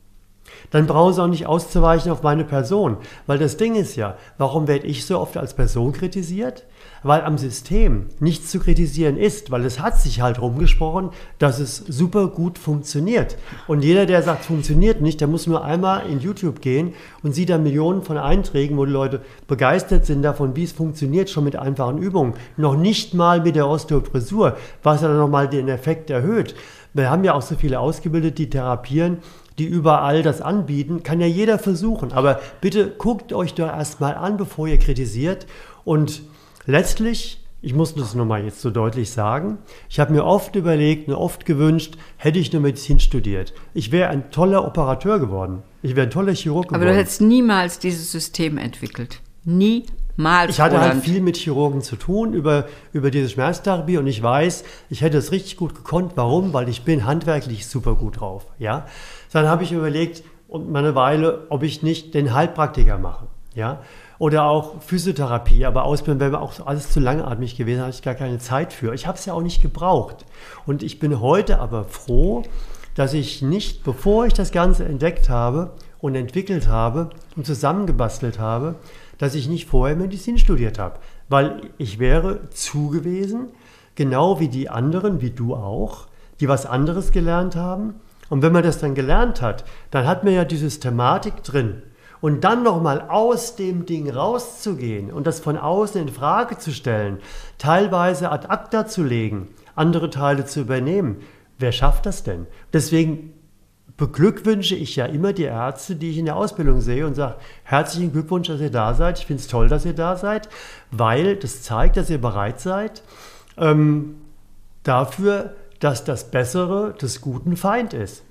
Dann brauchen Sie auch nicht auszuweichen auf meine Person. Weil das Ding ist ja, warum werde ich so oft als Person kritisiert? Weil am System nichts zu kritisieren ist, weil es hat sich halt rumgesprochen, dass es super gut funktioniert. Und jeder, der sagt, funktioniert nicht, der muss nur einmal in YouTube gehen und sieht da Millionen von Einträgen, wo die Leute begeistert sind davon, wie es funktioniert, schon mit einfachen Übungen. Noch nicht mal mit der Osteopressur, was ja dann nochmal den Effekt erhöht. Wir haben ja auch so viele Ausgebildete, die therapieren, die überall das anbieten, kann ja jeder versuchen. Aber bitte guckt euch doch erstmal an, bevor ihr kritisiert. Und letztlich, ich muss das nochmal jetzt so deutlich sagen, ich habe mir oft überlegt und oft gewünscht, hätte ich nur Medizin studiert. Ich wäre ein toller Operateur geworden. Ich wäre ein toller Chirurg geworden. Aber du hättest niemals dieses System entwickelt. Niemals. Ich hatte halt viel mit Chirurgen zu tun über, über diese Schmerztherapie und ich weiß, ich hätte es richtig gut gekonnt. Warum? Weil ich bin handwerklich super gut drauf. Ja? Dann habe ich überlegt, und mal eine Weile, ob ich nicht den Heilpraktiker mache. Ja? Oder auch Physiotherapie, aber Ausbildung wäre auch alles zu langatmig gewesen, da hatte ich gar keine Zeit für. Ich habe es ja auch nicht gebraucht. Und ich bin heute aber froh, dass ich nicht, bevor ich das Ganze entdeckt habe und entwickelt habe und zusammengebastelt habe, dass ich nicht vorher Medizin studiert habe. Weil ich wäre zu gewesen, genau wie die anderen, wie du auch, die was anderes gelernt haben. Und wenn man das dann gelernt hat, dann hat man ja die Systematik drin. Und dann nochmal aus dem Ding rauszugehen und das von außen in Frage zu stellen, teilweise ad acta zu legen, andere Teile zu übernehmen. Wer schafft das denn? Deswegen beglückwünsche ich ja immer die Ärzte, die ich in der Ausbildung sehe und sage, herzlichen Glückwunsch, dass ihr da seid. Ich finde es toll, dass ihr da seid, weil das zeigt, dass ihr bereit seid ähm, dafür, dass das Bessere des guten Feind ist.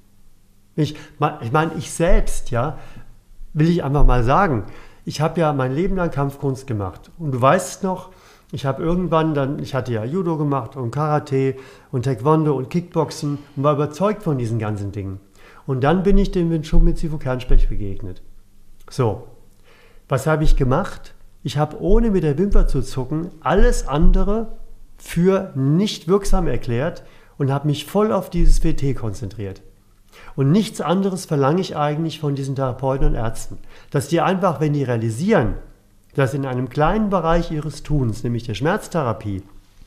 Ich, ich meine, ich selbst, ja, will ich einfach mal sagen, ich habe ja mein Leben lang Kampfkunst gemacht. Und du weißt es noch, ich habe irgendwann dann, ich hatte ja Judo gemacht und Karate und Taekwondo und Kickboxen und war überzeugt von diesen ganzen Dingen. Und dann bin ich dem Wing Chun mit Sifu Kernsprech begegnet. So, was habe ich gemacht? Ich habe ohne mit der Wimper zu zucken alles andere für nicht wirksam erklärt und habe mich voll auf dieses W T konzentriert. Und nichts anderes verlange ich eigentlich von diesen Therapeuten und Ärzten, dass die einfach, wenn die realisieren, dass in einem kleinen Bereich ihres Tuns, nämlich der Schmerztherapie,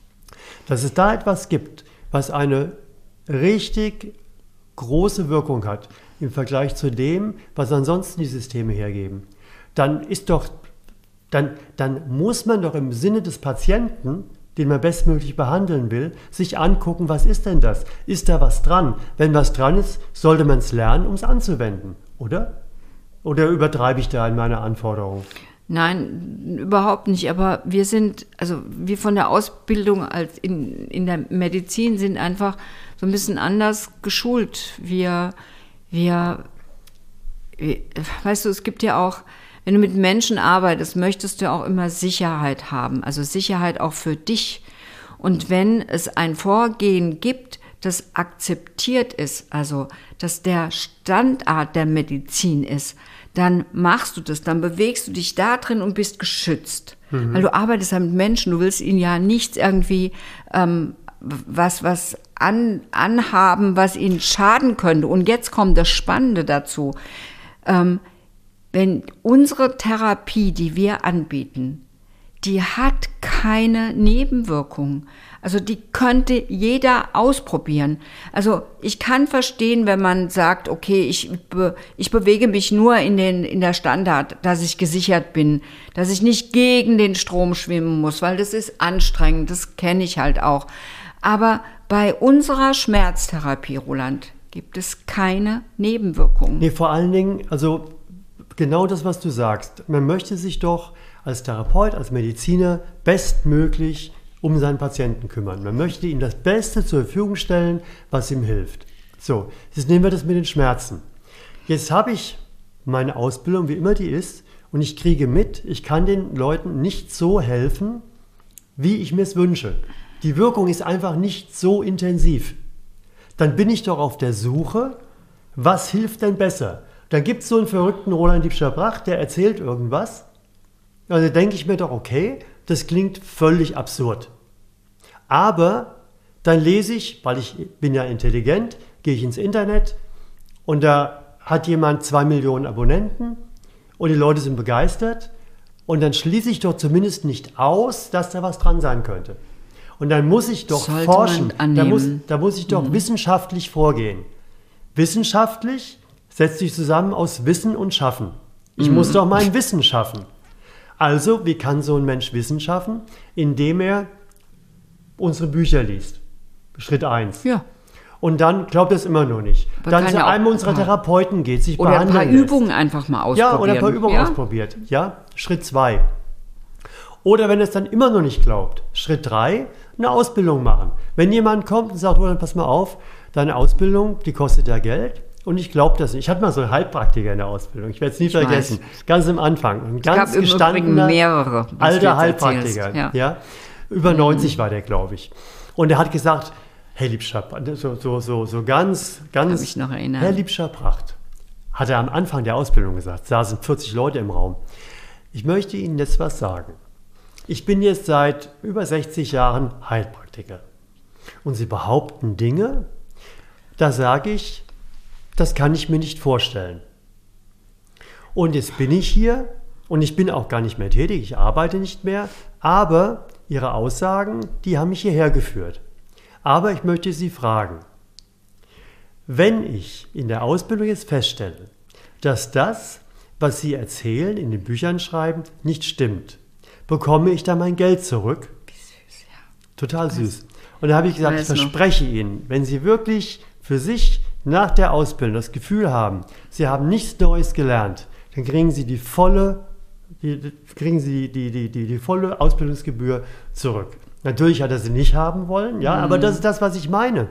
dass es da etwas gibt, was eine richtig große Wirkung hat im Vergleich zu dem, was ansonsten die Systeme hergeben, dann ist doch, dann, dann muss man doch im Sinne des Patienten, den man bestmöglich behandeln will, sich angucken, was ist denn das? Ist da was dran? Wenn was dran ist, sollte man es lernen, um es anzuwenden, oder? Oder übertreibe ich da in meiner Anforderung? Nein, überhaupt nicht. Aber wir sind, also wir von der Ausbildung als in, in der Medizin sind einfach so ein bisschen anders geschult. Wir, wir, wir, weißt du, es gibt ja auch, wenn du mit Menschen arbeitest, möchtest du auch immer Sicherheit haben. Also Sicherheit auch für dich. Und wenn es ein Vorgehen gibt, das akzeptiert ist, also dass der Standard der Medizin ist, dann machst du das, dann bewegst du dich da drin und bist geschützt. Mhm. Weil du arbeitest ja mit Menschen, du willst ihnen ja nichts irgendwie ähm, was, was an, anhaben, was ihnen schaden könnte. Und jetzt kommt das Spannende dazu. Ähm, wenn unsere Therapie, die wir anbieten, die hat keine Nebenwirkungen. Also die könnte jeder ausprobieren. Also ich kann verstehen, wenn man sagt, okay, ich, be, ich bewege mich nur in, den, in der Standard, dass ich gesichert bin, dass ich nicht gegen den Strom schwimmen muss, weil das ist anstrengend, das kenne ich halt auch. Aber bei unserer Schmerztherapie, Roland, gibt es keine Nebenwirkungen. Nee, vor allen Dingen, also genau das, was du sagst. Man möchte sich doch als Therapeut, als Mediziner bestmöglich um seinen Patienten kümmern. Man möchte ihm das Beste zur Verfügung stellen, was ihm hilft. So, jetzt nehmen wir das mit den Schmerzen. Jetzt habe ich meine Ausbildung, wie immer die ist, und ich kriege mit, ich kann den Leuten nicht so helfen, wie ich mir es wünsche. Die Wirkung ist einfach nicht so intensiv. Dann bin ich doch auf der Suche, was hilft denn besser? Da gibt es so einen verrückten Roland Liebscher-Bracht, der erzählt irgendwas. Also denke ich mir doch, okay, das klingt völlig absurd. Aber dann lese ich, weil ich bin ja intelligent, gehe ich ins Internet und da hat jemand zwei Millionen Abonnenten und die Leute sind begeistert und dann schließe ich doch zumindest nicht aus, dass da was dran sein könnte. Und dann muss ich doch Sollte forschen, man da muss, annehmen. da muss ich doch Mhm. wissenschaftlich vorgehen. Wissenschaftlich setzt sich zusammen aus Wissen und Schaffen. Ich Mhm. muss doch mein Wissen schaffen. Also, wie kann so ein Mensch Wissen schaffen? Indem er unsere Bücher liest. Schritt eins. Ja. Und dann glaubt er es immer noch nicht. Man dann kann zu ja auch einem ein unserer paar- Therapeuten geht, sich Oder ein behandeln paar lässt. Übungen einfach mal ausprobieren. Ja, oder ein paar Übungen ja? ausprobiert. Ja, Schritt zwei. Oder wenn es dann immer noch nicht glaubt, Schritt drei, eine Ausbildung machen. Wenn jemand kommt und sagt, oh, dann pass mal auf, deine Ausbildung, die kostet ja Geld und ich glaube das nicht. Ich hatte mal so einen Heilpraktiker in der Ausbildung, ich werde es nie Ich vergessen. weiß. Ganz am Anfang. Ein Es ganz gab im Übrigen gestandener, mehrere, was du alter jetzt Heilpraktiker. erzählst. Ja. Ja. Über neunzig war der, glaube ich. Und er hat gesagt, Herr Liebscher, so, so, so, so ganz, ganz, Kann mich noch erinnern. Herr Liebscher Pracht, hat er am Anfang der Ausbildung gesagt, saßen vierzig Leute im Raum. Ich möchte Ihnen jetzt was sagen. Ich bin jetzt seit über sechzig Jahren Heilpraktiker. Und Sie behaupten Dinge, da sage ich, das kann ich mir nicht vorstellen. Und jetzt bin ich hier und ich bin auch gar nicht mehr tätig, ich arbeite nicht mehr, aber Ihre Aussagen, die haben mich hierher geführt. Aber ich möchte Sie fragen, wenn ich in der Ausbildung jetzt feststelle, dass das, was Sie erzählen, in den Büchern schreiben, nicht stimmt, bekomme ich da mein Geld zurück? Wie süß, ja. Total süß. Und da habe ich gesagt, ich Weiß noch. verspreche Ihnen, wenn Sie wirklich für sich nach der Ausbildung das Gefühl haben, Sie haben nichts Neues gelernt, dann kriegen Sie die volle, die, kriegen Sie die, die, die, die volle Ausbildungsgebühr zurück. Natürlich hat er sie nicht haben wollen, ja, Mhm. aber das ist das, was ich meine.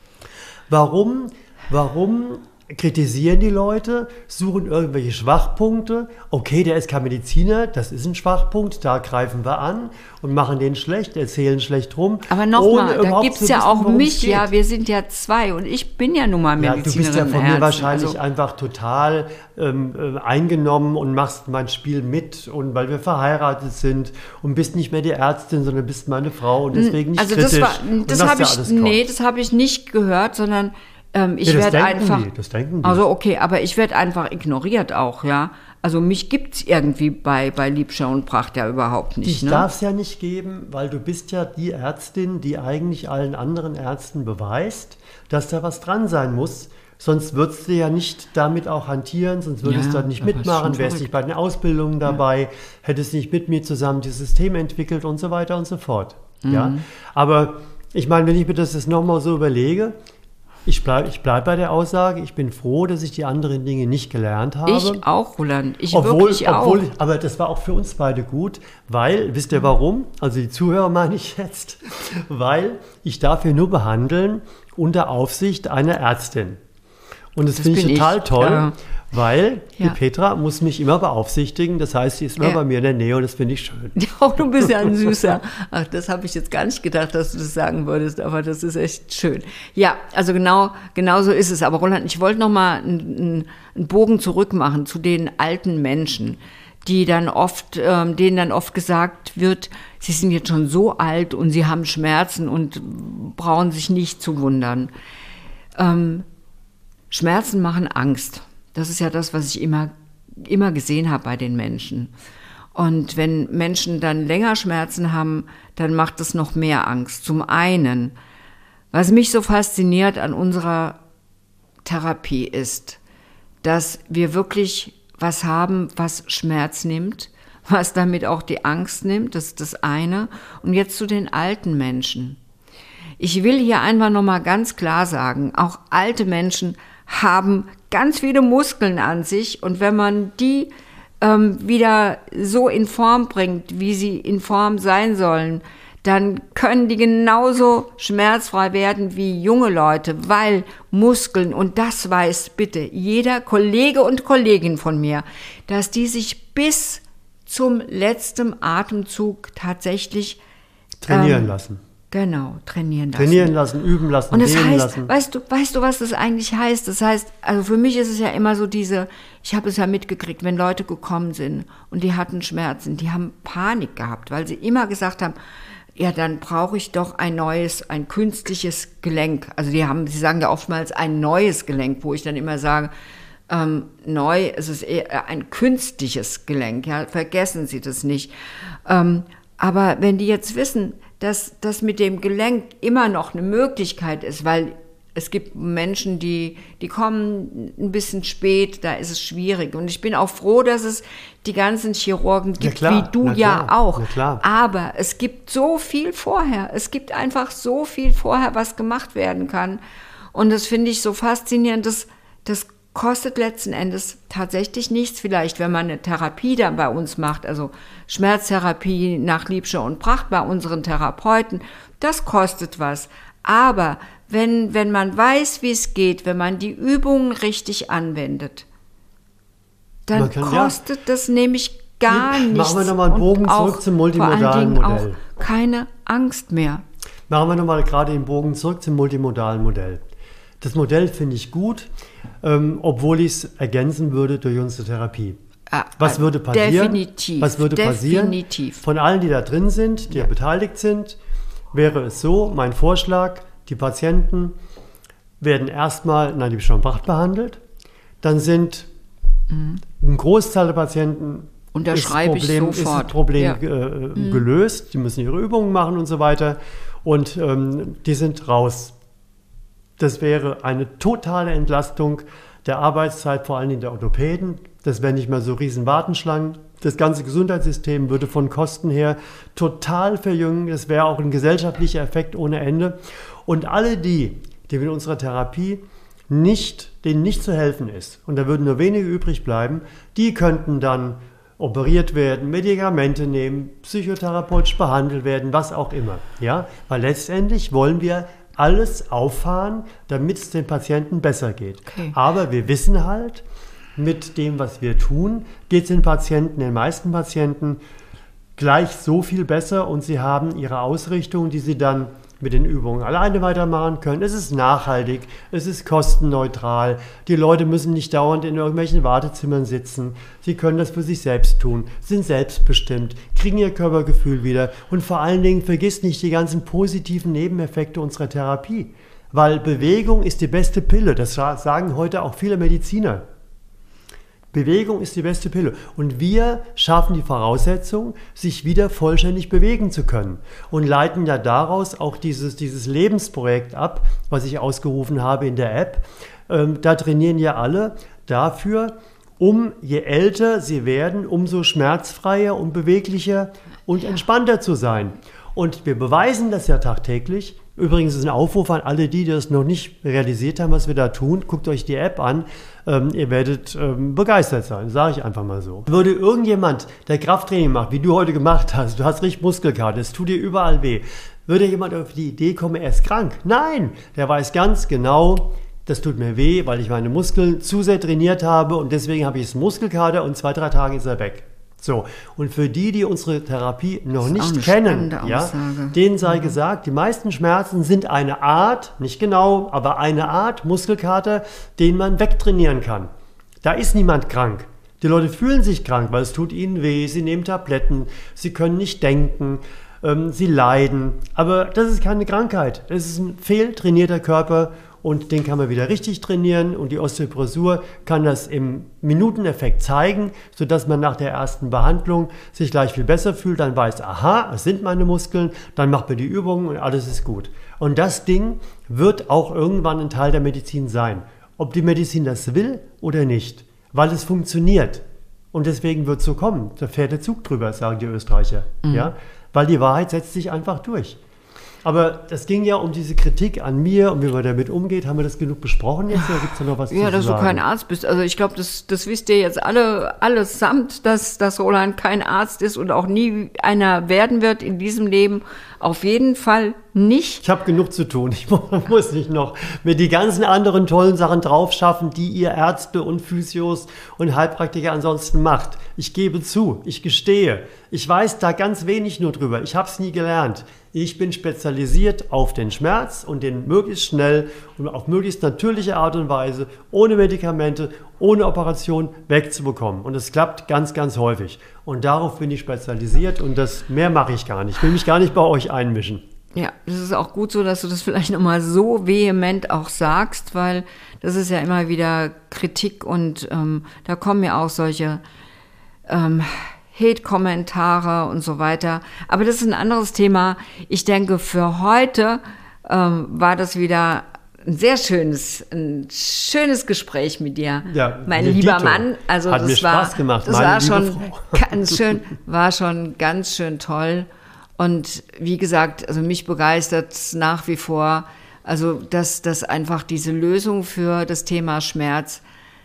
Warum, warum kritisieren die Leute, suchen irgendwelche Schwachpunkte? Okay, der ist kein Mediziner, das ist ein Schwachpunkt, da greifen wir an und machen den schlecht, erzählen schlecht rum. Aber ohne nochmal, da überhaupt gibt es zu ja wissen, auch worum es mich, geht. ja, wir sind ja zwei und ich bin ja nun mal Ja, Medizinerin. du bist ja von mir Herzen. wahrscheinlich Also, einfach total ähm, äh, eingenommen und machst mein Spiel mit und weil wir verheiratet sind und bist nicht mehr die Ärztin, sondern bist meine Frau und deswegen nicht also kritisch. das war, und das was habe da ich, alles kommt. nee, das habe ich nicht gehört, sondern ähm, ich Ja, das werde denken einfach, die, das denken die. also okay, aber ich werde einfach ignoriert auch, ja. Also mich gibt's irgendwie bei, bei Liebscher und Pracht ja überhaupt nicht. Dich Ne? darf es ja nicht geben, weil du bist ja die Ärztin, die eigentlich allen anderen Ärzten beweist, dass da was dran sein muss. Sonst würdest du ja nicht damit auch hantieren, sonst würdest Ja, du nicht aber ist mitmachen, schon wärst verrückt. nicht bei den Ausbildungen dabei, hättest nicht mit mir zusammen das System entwickelt und so weiter und so fort. Mhm. Ja? Aber ich meine, wenn ich mir das jetzt nochmal so überlege, ich bleibe ich bleib bei der Aussage, ich bin froh, dass ich die anderen Dinge nicht gelernt habe. Ich auch, Roland. Ich Obwohl, wirklich auch. obwohl, aber das war auch für uns beide gut, weil, wisst ihr warum? Also die Zuhörer meine ich jetzt, weil ich darf hier nur behandeln unter Aufsicht einer Ärztin. Und das, Das finde ich bin total ich, toll, ja. weil die Ja. Petra muss mich immer beaufsichtigen. Das heißt, sie ist immer Ja. bei mir in der Nähe und das finde ich schön. Oh, du bist ja ein Süßer. Ach, das habe ich jetzt gar nicht gedacht, dass du das sagen würdest, aber das ist echt schön. Ja, also genau, genau so ist es. Aber Roland, ich wollte noch mal einen, einen Bogen zurück machen zu den alten Menschen, die dann oft, ähm, denen dann oft gesagt wird, sie sind jetzt schon so alt und sie haben Schmerzen und brauchen sich nicht zu wundern. Ähm, Schmerzen machen Angst. Das ist ja das, was ich immer, immer gesehen habe bei den Menschen. Und wenn Menschen dann länger Schmerzen haben, dann macht es noch mehr Angst. Zum einen, was mich so fasziniert an unserer Therapie ist, dass wir wirklich was haben, was Schmerz nimmt, was damit auch die Angst nimmt, das ist das eine. Und jetzt zu den alten Menschen. Ich will hier einfach nochmal ganz klar sagen, auch alte Menschen haben ganz viele Muskeln an sich und wenn man die ähm, wieder so in Form bringt, wie sie in Form sein sollen, dann können die genauso schmerzfrei werden wie junge Leute, weil Muskeln, und das weiß bitte jeder Kollege und Kollegin von mir, dass die sich bis zum letzten Atemzug tatsächlich Trainieren ähm, lassen. Genau, trainieren lassen. Trainieren lassen, üben lassen, Und das dehnen heißt, lassen. weißt du, weißt du, was das eigentlich heißt? Das heißt, also für mich ist es ja immer so diese, ich habe es ja mitgekriegt, wenn Leute gekommen sind und die hatten Schmerzen, die haben Panik gehabt, weil sie immer gesagt haben, ja, dann brauche ich doch ein neues, ein künstliches Gelenk. Also die haben, sie sagen ja oftmals ein neues Gelenk, wo ich dann immer sage, ähm, neu. Es ist eher ein künstliches Gelenk, ja, vergessen Sie das nicht. Ähm, aber wenn die jetzt wissen, dass das mit dem Gelenk immer noch eine Möglichkeit ist, weil es gibt Menschen, die, die kommen ein bisschen spät, da ist es schwierig. Und ich bin auch froh, dass es die ganzen Chirurgen gibt, ja, klar, wie du ja klar, auch. Aber es gibt so viel vorher. Es gibt einfach so viel vorher, was gemacht werden kann. Und das finde ich so faszinierend. Das, das kostet letzten Endes tatsächlich nichts. Vielleicht, wenn man eine Therapie dann bei uns macht, also Schmerztherapie nach Liebscher und Bracht bei unseren Therapeuten, das kostet was. Aber wenn, wenn man weiß, wie es geht, wenn man die Übungen richtig anwendet, dann kann, kostet ja, das nämlich gar nichts. Machen wir nochmal einen Bogen zurück zum multimodalen Modell. Auch keine Angst mehr. Machen wir nochmal gerade den Bogen zurück zum multimodalen Modell. Das Modell finde ich gut, ähm, obwohl ich es ergänzen würde durch unsere Therapie. Ah, Was würde passieren? Definitiv. Was würde definitiv. passieren? Von allen, die da drin sind, die ja. beteiligt sind, wäre es so, mein Vorschlag, die Patienten werden erstmal in einer Liebscher und Bracht behandelt, dann sind mhm. ein Großteil der Patienten Unterschreibe ist, Problem, ich sofort. ist das Problem ja. äh, mhm. gelöst, die müssen ihre Übungen machen und so weiter und ähm, die sind raus. Das wäre eine totale Entlastung der Arbeitszeit, vor allem in der Orthopäden. Das wären nicht mehr so riesen Wartenschlangen. Das ganze Gesundheitssystem würde von Kosten her total verjüngen. Das wäre auch ein gesellschaftlicher Effekt ohne Ende. Und alle die, die mit unserer Therapie nicht, denen nicht zu helfen ist, und da würden nur wenige übrig bleiben, die könnten dann operiert werden, Medikamente nehmen, psychotherapeutisch behandelt werden, was auch immer. Ja? Weil letztendlich wollen wir alles auffahren, damit es den Patienten besser geht. Okay. Aber wir wissen halt, mit dem, was wir tun, geht es den Patienten, den meisten Patienten, gleich so viel besser und sie haben ihre Ausrichtung, die sie dann mit den Übungen alleine weitermachen können. Es ist nachhaltig, es ist kostenneutral. Die Leute müssen nicht dauernd in irgendwelchen Wartezimmern sitzen. Sie können das für sich selbst tun, sind selbstbestimmt, kriegen ihr Körpergefühl wieder und vor allen Dingen vergisst nicht die ganzen positiven Nebeneffekte unserer Therapie. Weil Bewegung ist die beste Pille, das sagen heute auch viele Mediziner. Bewegung ist die beste Pille. Und wir schaffen die Voraussetzung, sich wieder vollständig bewegen zu können. Und leiten ja daraus auch dieses, dieses Lebensprojekt ab, was ich ausgerufen habe in der App. Ähm, da trainieren ja alle dafür, um je älter sie werden, umso schmerzfreier und beweglicher und entspannter zu sein. Und wir beweisen das ja tagtäglich. Übrigens ist ein Aufruf an alle die, die das noch nicht realisiert haben, was wir da tun. Guckt euch die App an. Ähm, ihr werdet ähm, begeistert sein, sage ich einfach mal so. Würde irgendjemand, der Krafttraining macht, wie du heute gemacht hast, du hast richtig Muskelkater, es tut dir überall weh, würde jemand auf die Idee kommen, er ist krank? Nein, der weiß ganz genau, das tut mir weh, weil ich meine Muskeln zu sehr trainiert habe und deswegen habe ich jetzt Muskelkater und zwei, drei Tage ist er weg. So, und für die, die unsere Therapie noch nicht kennen, ja, denen sei mhm. gesagt, die meisten Schmerzen sind eine Art, nicht genau, aber eine Art Muskelkater, den man wegtrainieren kann. Da ist niemand krank. Die Leute fühlen sich krank, weil es tut ihnen weh, sie nehmen Tabletten, sie können nicht denken, ähm, sie leiden. Aber das ist keine Krankheit, das ist ein fehltrainierter Körper. Und den kann man wieder richtig trainieren und die Osteoporosur kann das im Minuteneffekt zeigen, sodass man nach der ersten Behandlung sich gleich viel besser fühlt, dann weiß, aha, es sind meine Muskeln, dann macht man die Übungen und alles ist gut. Und das Ding wird auch irgendwann ein Teil der Medizin sein, ob die Medizin das will oder nicht, weil es funktioniert. Und deswegen wird es so kommen, da fährt der Zug drüber, sagen die Österreicher, mhm. ja? Weil die Wahrheit setzt sich einfach durch. Aber das ging ja um diese Kritik an mir und wie man damit umgeht. Haben wir das genug besprochen jetzt oder gibt es da noch was ja, zu sagen? Ja, dass du kein Arzt bist. Also ich glaube, das, das wisst ihr jetzt alle allesamt, dass, dass Roland kein Arzt ist und auch nie einer werden wird in diesem Leben. Auf jeden Fall nicht. Ich habe genug zu tun. Ich muss nicht noch mit die ganzen anderen tollen Sachen drauf schaffen, die ihr Ärzte und Physios und Heilpraktiker ansonsten macht. Ich gebe zu, ich gestehe, ich weiß da ganz wenig nur drüber. Ich habe es nie gelernt. Ich bin spezialisiert auf den Schmerz und den möglichst schnell und auf möglichst natürliche Art und Weise, ohne Medikamente, ohne Operation wegzubekommen. Und das klappt ganz, ganz häufig. Und darauf bin ich spezialisiert und das mehr mache ich gar nicht. Ich will mich gar nicht bei euch einmischen. Ja, das ist auch gut so, dass du das vielleicht nochmal so vehement auch sagst, weil das ist ja immer wieder Kritik und ähm, da kommen ja auch solche ähm, Hate-Kommentare und so weiter. Aber das ist ein anderes Thema. Ich denke, für heute ähm, war das wieder ein sehr schönes, ein schönes Gespräch mit dir, ja, mein lieber Dito. Mann. Also Hat das mir Spaß war, gemacht, das meine war liebe schon Frau. ganz schön, war schon ganz schön toll. Und wie gesagt, also mich begeistert nach wie vor, also dass, dass einfach diese Lösung für das Thema Schmerz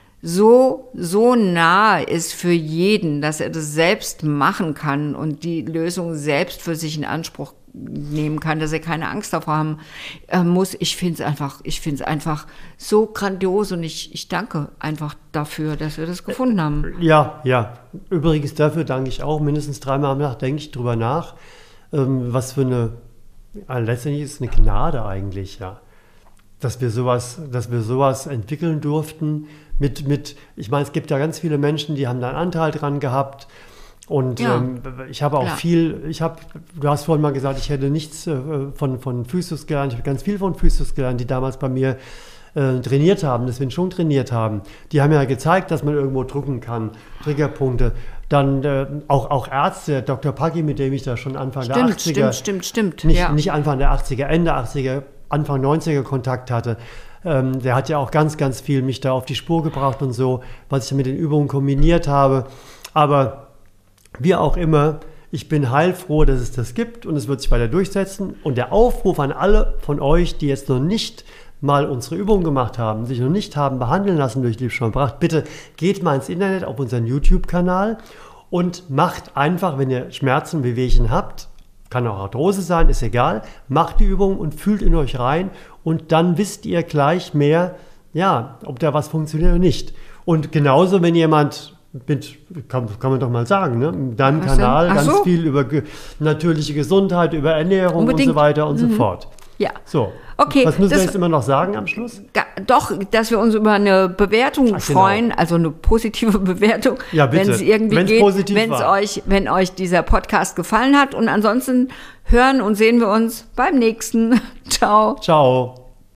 so, so nahe ist für jeden, dass er das selbst machen kann und die Lösung selbst für sich in Anspruch nehmen kann, dass er keine Angst davor haben äh, muss. Ich finde es einfach, ich finde es einfach so grandios und ich, ich danke einfach dafür, dass wir das gefunden haben. Ja, ja. Übrigens dafür danke ich auch. Mindestens dreimal am Tag denke ich drüber nach. Ähm, was für eine, also letztendlich ist es eine Gnade eigentlich, ja. Dass wir sowas, dass wir sowas entwickeln durften. Mit, mit, ich meine, es gibt ja ganz viele Menschen, die haben da einen Anteil dran gehabt. Und ja, ähm, ich habe auch klar. viel, ich habe, du hast vorhin mal gesagt, ich hätte nichts äh, von, von Physios gelernt. Ich habe ganz viel von Physios gelernt, die damals bei mir äh, trainiert haben, deswegen schon trainiert haben. Die haben ja gezeigt, dass man irgendwo drücken kann, Triggerpunkte. Dann äh, auch, auch Ärzte, Doktor Paggi, mit dem ich da schon Anfang stimmt, der achtziger, stimmt, stimmt, stimmt. nicht, Ja. nicht Anfang der achtziger, Ende achtziger, Anfang neunziger Kontakt hatte. Ähm, der hat ja auch ganz, ganz viel mich da auf die Spur gebracht und so, was ich mit den Übungen kombiniert habe. Aber wie auch immer, ich bin heilfroh, dass es das gibt und es wird sich weiter durchsetzen. Und der Aufruf an alle von euch, die jetzt noch nicht mal unsere Übungen gemacht haben, sich noch nicht haben behandeln lassen durch Liebscher und Pracht, bitte geht mal ins Internet auf unseren YouTube-Kanal und macht einfach, wenn ihr Schmerzen, Wehwehchen habt, kann auch Arthrose sein, ist egal, macht die Übung und fühlt in euch rein und dann wisst ihr gleich mehr, ja, ob da was funktioniert oder nicht. Und genauso, wenn jemand mit, kann, kann man doch mal sagen, ne, in deinem Was Kanal denn? Ach ganz so. viel über ge- natürliche Gesundheit, über Ernährung Unbedingt. und so weiter und Mhm. so fort. Ja. So, Okay, was müssen wir das- jetzt immer noch sagen am Schluss? Ga- Doch, dass wir uns über eine Bewertung Ach, genau. freuen, also eine positive Bewertung, Ja, bitte. wenn es irgendwie Wenn's geht, positiv wenn es war. euch, wenn euch dieser Podcast gefallen hat. Und ansonsten hören und sehen wir uns beim nächsten. Ciao. Ciao.